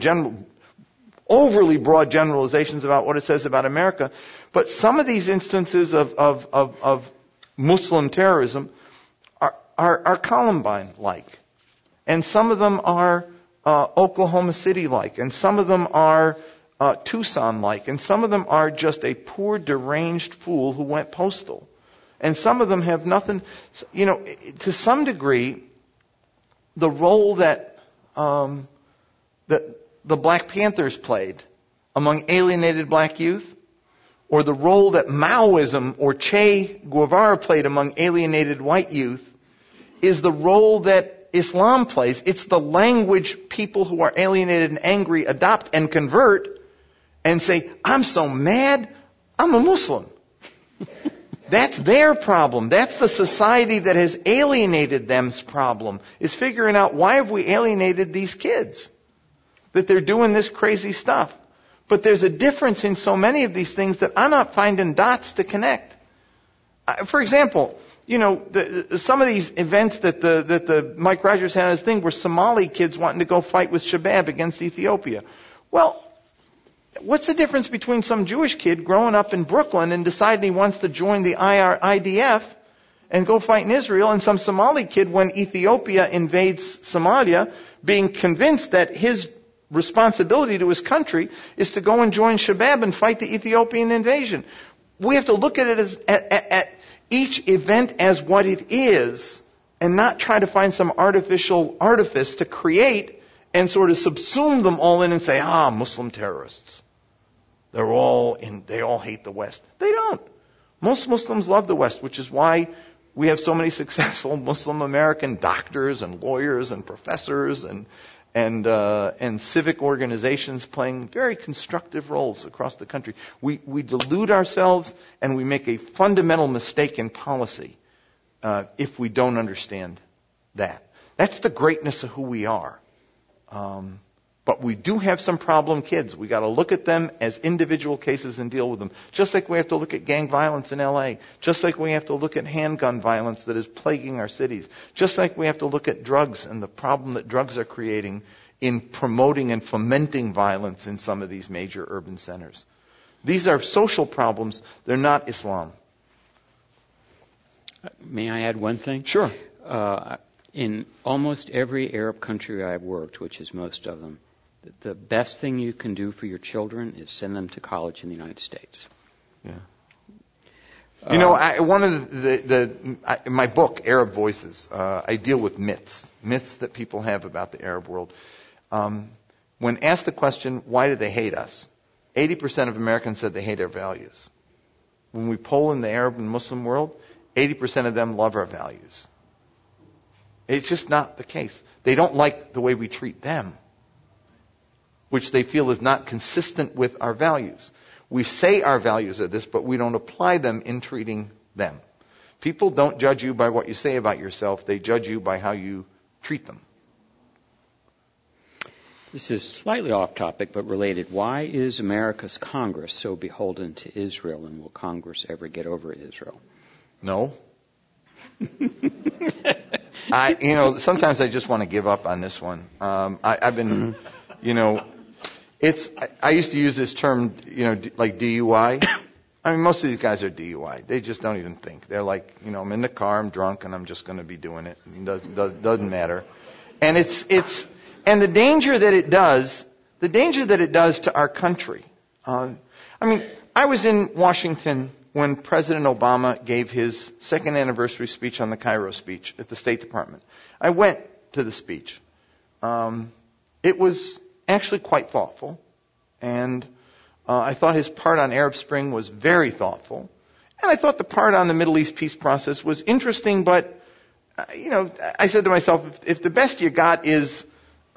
overly broad generalizations about what it says about America, but some of these instances of Muslim terrorism are Columbine-like, and some of them are Oklahoma City-like, and some of them are Tucson-like, and some of them are just a poor, deranged fool who went postal. And some of them have nothing, to some degree, the role that the Black Panthers played among alienated black youth, or the role that Maoism or Che Guevara played among alienated white youth, is the role that Islam plays. It's the language people who are alienated and angry adopt and convert and say, I'm so mad, I'm a Muslim. That's their problem. That's the society that has alienated them's problem, is figuring out, why have we alienated these kids? That they're doing this crazy stuff. But there's a difference in so many of these things that I'm not finding dots to connect. For example, some of these events that the Mike Rogers had his thing were Somali kids wanting to go fight with Shabab against Ethiopia. Well, what's the difference between some Jewish kid growing up in Brooklyn and deciding he wants to join the IDF and go fight in Israel, and some Somali kid, when Ethiopia invades Somalia, being convinced that his responsibility to his country is to go and join Shabab and fight the Ethiopian invasion? We have to look at it as at each event as what it is, and not try to find some artificial artifice to create and sort of subsume them all in and say, Muslim terrorists. They all hate the West. They don't. Most Muslims love the West, which is why we have so many successful Muslim American doctors and lawyers and professors and civic organizations playing very constructive roles across the country. We delude ourselves, and we make a fundamental mistake in policy if we don't understand that. That's the greatness of who we are. But we do have some problem kids. We got to look at them as individual cases and deal with them. Just like we have to look at gang violence in LA. Just like we have to look at handgun violence that is plaguing our cities. Just like we have to look at drugs and the problem that drugs are creating in promoting and fomenting violence in some of these major urban centers. These are social problems. They're not Islam. May I add one thing? Sure. In almost every Arab country I've worked, which is most of them, the best thing you can do for your children is send them to college in the United States. Yeah. One of my book, Arab Voices, I deal with myths that people have about the Arab world. When asked the question, why do they hate us? 80% of Americans said they hate our values. When we poll in the Arab and Muslim world, 80% of them love our values. It's just not the case. They don't like the way we treat them, which they feel is not consistent with our values. We say our values are this, but we don't apply them in treating them. People don't judge you by what you say about yourself. They judge you by how you treat them. This is slightly off topic, but related. Why is America's Congress so beholden to Israel, and will Congress ever get over Israel? No. Sometimes I just want to give up on this one. I've been, I used to use this term, like DUI. I mean, most of these guys are DUI. They just don't even think. They're like, I'm in the car, I'm drunk, and I'm just going to be doing it. It doesn't matter. And and the danger that it does to our country. I was in Washington when President Obama gave his second anniversary speech on the Cairo speech at the State Department. I went to the speech. It was actually quite thoughtful, and I thought his part on Arab Spring was very thoughtful, and I thought the part on the Middle East peace process was interesting, but, I said to myself, if the best you got is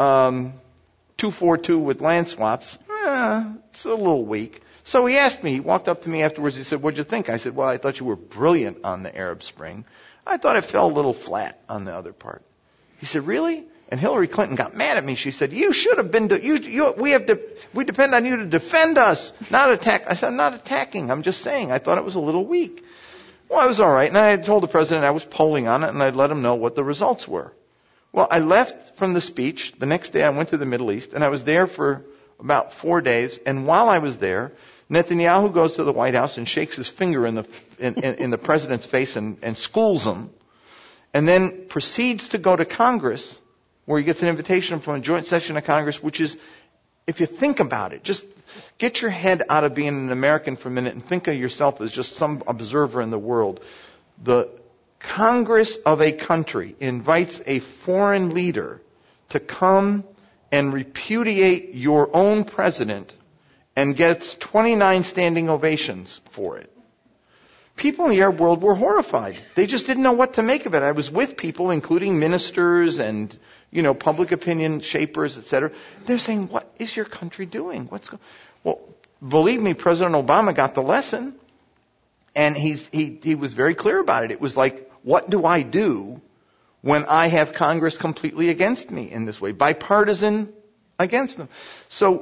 242 with land swaps, it's a little weak. So he walked up to me afterwards, he said, what'd you think? I said, well, I thought you were brilliant on the Arab Spring. I thought it fell a little flat on the other part. He said, really? And Hillary Clinton got mad at me. She said, you should have been, we depend on you to defend us, not attack. I said, I'm not attacking. I'm just saying, I thought it was a little weak. Well, I was all right. And I had told the president I was polling on it, and I'd let him know what the results were. Well, I left from the speech. The next day I went to the Middle East, and I was there for about 4 days. And while I was there, Netanyahu goes to the White House and shakes his finger in the president's face and schools him, and then proceeds to go to Congress, where he gets an invitation from a joint session of Congress, which is, if you think about it, just get your head out of being an American for a minute and think of yourself as just some observer in the world. The Congress of a country invites a foreign leader to come and repudiate your own president and gets 29 standing ovations for it. People in the Arab world were horrified. They just didn't know what to make of it. I was with people, including ministers and, public opinion shapers, etc. They're saying, what is your country doing? Well, believe me, President Obama got the lesson, and he was very clear about it. It was like, what do I do when I have Congress completely against me in this way? Bipartisan against them. So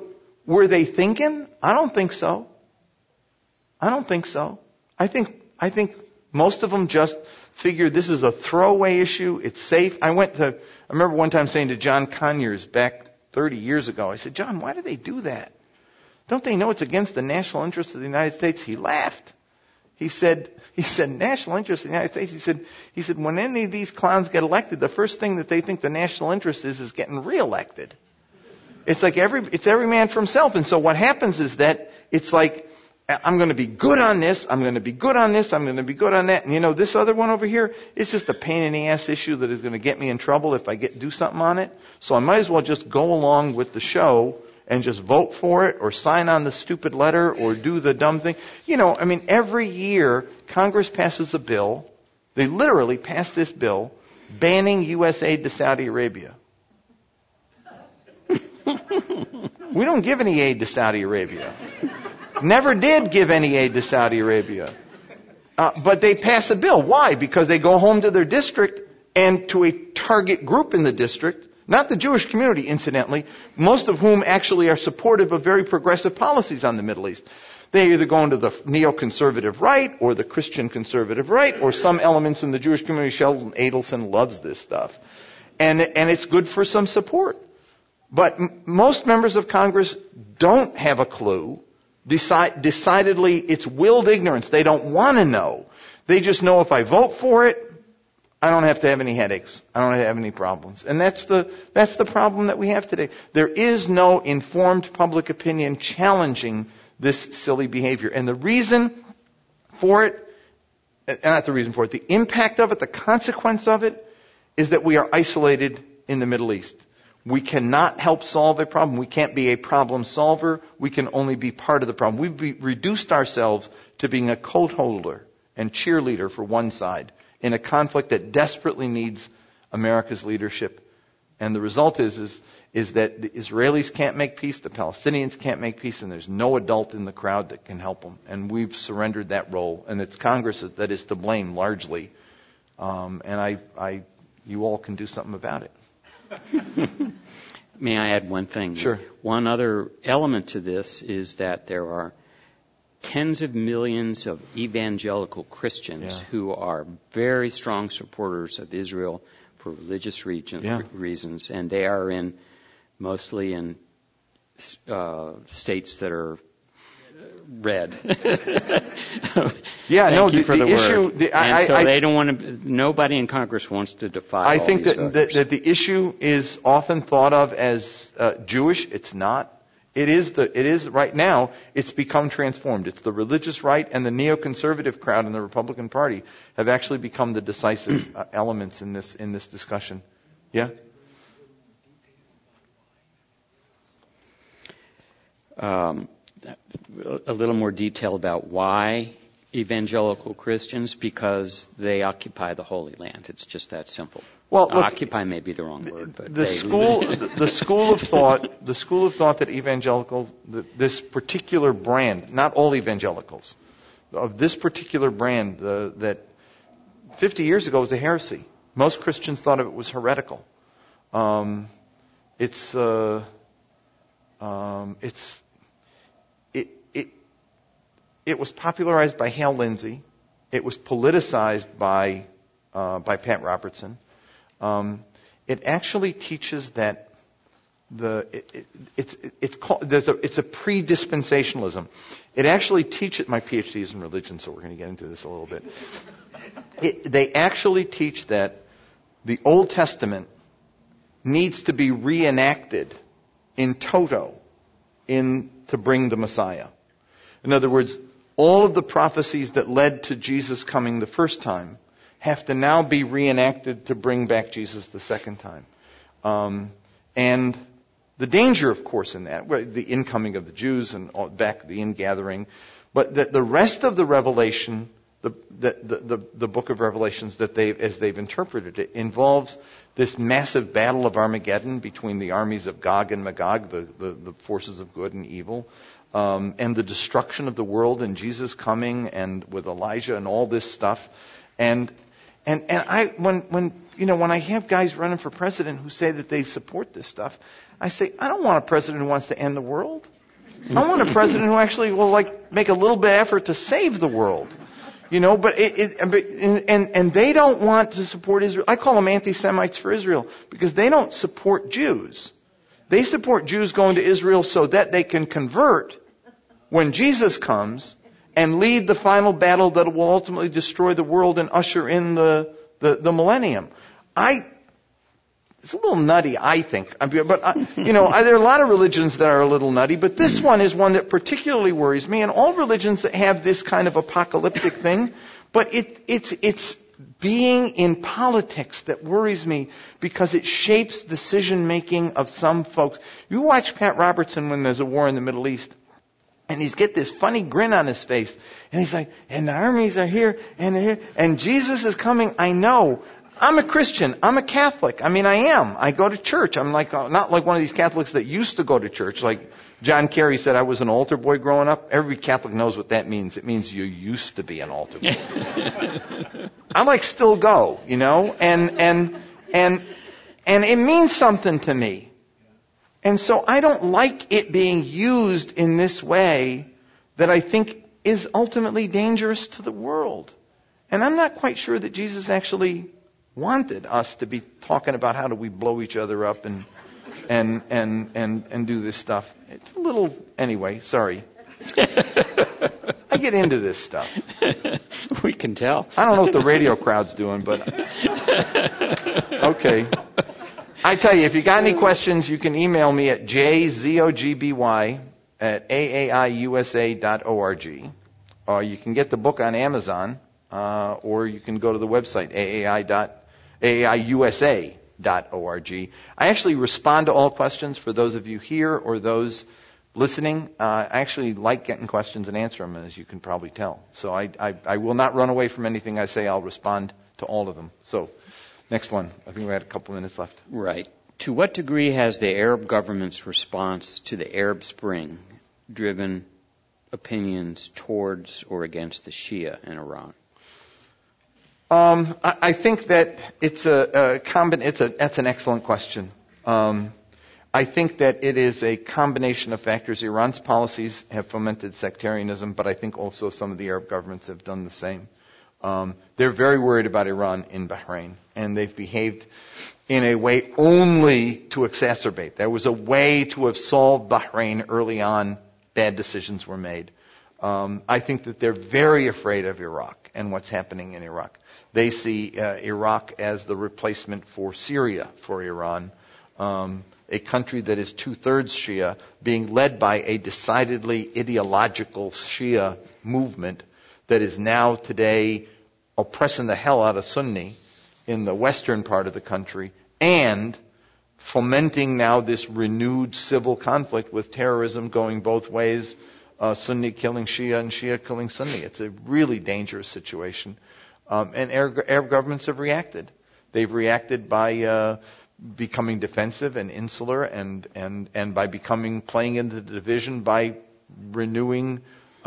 Were they thinking? I don't think so. I don't think so. I think most of them just figured this is a throwaway issue. It's safe. I remember one time saying to John Conyers back 30 years ago, I said, John, why do they do that? Don't they know it's against the national interest of the United States? He laughed. He said, national interest of the United States. He said, when any of these clowns get elected, the first thing that they think the national interest is getting reelected. It's like every man for himself. And so what happens is that it's like, I'm going to be good on this, I'm going to be good on this, I'm going to be good on that. And this other one over here, it's just a pain in the ass issue that is going to get me in trouble if I do something on it. So I might as well just go along with the show and just vote for it or sign on the stupid letter or do the dumb thing. Every year Congress passes a bill. They literally pass this bill banning U.S. aid to Saudi Arabia. We don't give any aid to Saudi Arabia. Never did give any aid to Saudi Arabia. But they pass a bill. Why? Because they go home to their district and to a target group in the district, not the Jewish community, incidentally, most of whom actually are supportive of very progressive policies on the Middle East. They either go into the neoconservative right or the Christian conservative right or some elements in the Jewish community. Sheldon Adelson loves this stuff. And it's good for some support. But most members of Congress don't have a clue. Decidedly, it's willed ignorance. They don't want to know. They just know if I vote for it, I don't have to have any headaches. I don't have any problems. And that's the problem that we have today. There is no informed public opinion challenging this silly behavior. And the reason for it, the impact of it, the consequence of it, is that we are isolated in the Middle East. We cannot help solve a problem. We can't be a problem solver. We can only be part of the problem. We've reduced ourselves to being a coat holder and cheerleader for one side in a conflict that desperately needs America's leadership. And the result is that the Israelis can't make peace, the Palestinians can't make peace, and there's no adult in the crowd that can help them. And we've surrendered that role. And it's Congress that is to blame largely. You all can do something about it. May I add one thing? Sure. One other element to this is that there are tens of millions of evangelical Christians who are very strong supporters of Israel for religious reasons, and they are mostly in states that are red. Thank you for the word. They don't want to. Nobody in Congress wants to defy. I think that the issue is often thought of as Jewish. It's not. It is right now. It's become transformed. It's the religious right and the neoconservative crowd in the Republican Party have actually become the decisive elements in this discussion. Yeah. A little more detail about why evangelical Christians, because they occupy the Holy Land. It's just that simple. Well, look, occupy may be the wrong word, but the school of thought that evangelicals, this particular brand, not all evangelicals, of this particular brand, that 50 years ago was a heresy. Most Christians thought of it was heretical. It was popularized by Hal Lindsey. It was politicized by Pat Robertson. It actually teaches that it's a pre-dispensationalism. It actually teaches. My PhD is in religion, so we're going to get into this a little bit. They actually teach that the Old Testament needs to be reenacted in toto to bring the Messiah. In other words, all of the prophecies that led to Jesus coming the first time have to now be reenacted to bring back Jesus the second time. And the danger, of course, in that, the incoming of the Jews and back the ingathering, but that the rest of the Revelation, the book of Revelations, as they've interpreted it, involves this massive battle of Armageddon between the armies of Gog and Magog, the forces of good and evil, and the destruction of the world and Jesus coming and with Elijah and all this stuff. And when I have guys running for president who say that they support this stuff, I say, I don't want a president who wants to end the world. I want a president who actually will make a little bit of effort to save the world. But and they don't want to support Israel. I call them anti-Semites for Israel because they don't support Jews. They support Jews going to Israel so that they can convert when Jesus comes and lead the final battle that will ultimately destroy the world and usher in the millennium. It's a little nutty, I think. But there are a lot of religions that are a little nutty, but this one is one that particularly worries me. And all religions that have this kind of apocalyptic thing, but it's being in politics that worries me because it shapes decision making of some folks. You watch Pat Robertson when there's a war in the Middle East, and he's got this funny grin on his face, and he's like, "And the armies are here, and they're here, and Jesus is coming." I know. I'm a Christian. I'm a Catholic. I am. I go to church. I'm not like one of these Catholics that used to go to church. Like John Kerry said, I was an altar boy growing up. Every Catholic knows what that means. It means you used to be an altar boy. I still go, and it means something to me. And so I don't like it being used in this way that I think is ultimately dangerous to the world. And I'm not quite sure that Jesus actually wanted us to be talking about how do we blow each other up and do this stuff. It's a little, anyway, sorry. I get into this stuff. We can tell. I don't know what the radio crowd's doing, but okay. I tell you, if you got any questions, you can email me at jzogby@aaiusa.org. Or you can get the book on Amazon, or you can go to the website, aaiusa.org. I actually respond to all questions for those of you here or those listening. I actually like getting questions and answer them, as you can probably tell. So I will not run away from anything I say. I'll respond to all of them. So next one. I think we had a couple minutes left. Right. To what degree has the Arab government's response to the Arab Spring driven opinions towards or against the Shia in Iran? I think that it's that's an excellent question. I think that it is a combination of factors. Iran's policies have fomented sectarianism, but I think also some of the Arab governments have done the same. They're very worried about Iran in Bahrain, and they've behaved in a way only to exacerbate. There was a way to have solved Bahrain early on. Bad decisions were made. I think that they're very afraid of Iraq and what's happening in Iraq. They see Iraq as the replacement for Syria for Iran, a country that is 2/3 Shia, being led by a decidedly ideological Shia movement that is now today oppressing the hell out of Sunni in the western part of the country and fomenting now this renewed civil conflict with terrorism going both ways, Sunni killing Shia and Shia killing Sunni. It's a really dangerous situation. And Arab governments have reacted. They've reacted by becoming defensive and insular and by playing into the division by renewing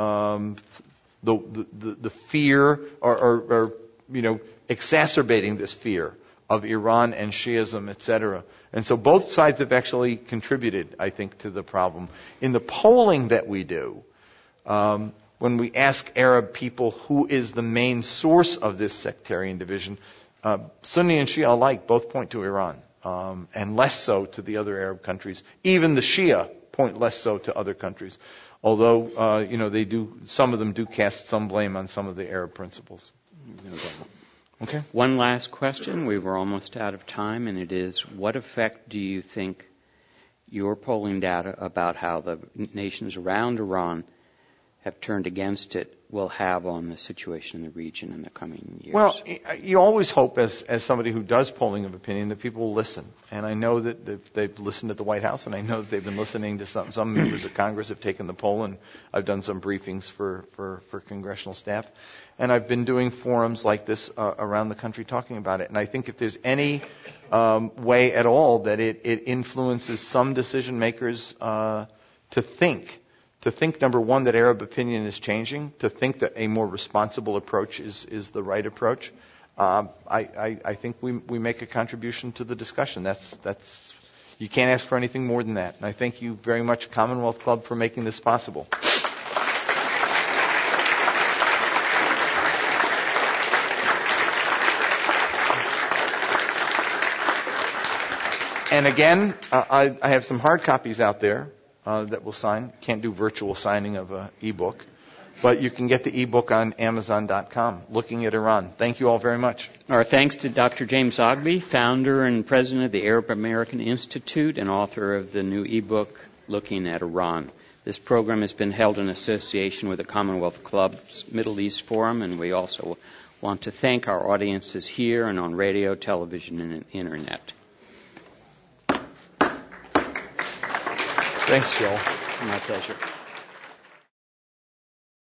the fear or exacerbating this fear of Iran and Shiism, etc. And so both sides have actually contributed, I think, to the problem. In the polling that we do, when we ask Arab people who is the main source of this sectarian division, Sunni and Shia alike both point to Iran, and less so to the other Arab countries. Even the Shia point less so to other countries, although some of them do cast some blame on some of the Arab principles. Okay. One last question. We were almost out of time, and it is: what effect do you think your polling data about how the nations around Iran have turned against it will have on the situation in the region in the coming years? Well, you always hope, as somebody who does polling of opinion, that people will listen. And I know that they've listened at the White House, and I know that they've been listening to some members of Congress have taken the poll, and I've done some briefings for congressional staff. And I've been doing forums like this around the country talking about it. And I think if there's any way at all that it influences some decision makers to think, number one, that Arab opinion is changing, to think that a more responsible approach is the right approach, I think we make a contribution to the discussion. That's You can't ask for anything more than that. And I thank you very much, Commonwealth Club, for making this possible. And again, I have some hard copies out there that we'll sign. Can't do virtual signing of an e-book. But you can get the e-book on Amazon.com, Looking at Iran. Thank you all very much. Our thanks to Dr. James Zogby, founder and president of the Arab American Institute and author of the new e-book, Looking at Iran. This program has been held in association with the Commonwealth Club's Middle East Forum, and we also want to thank our audiences here and on radio, television, and internet. Thanks, Joel. My pleasure.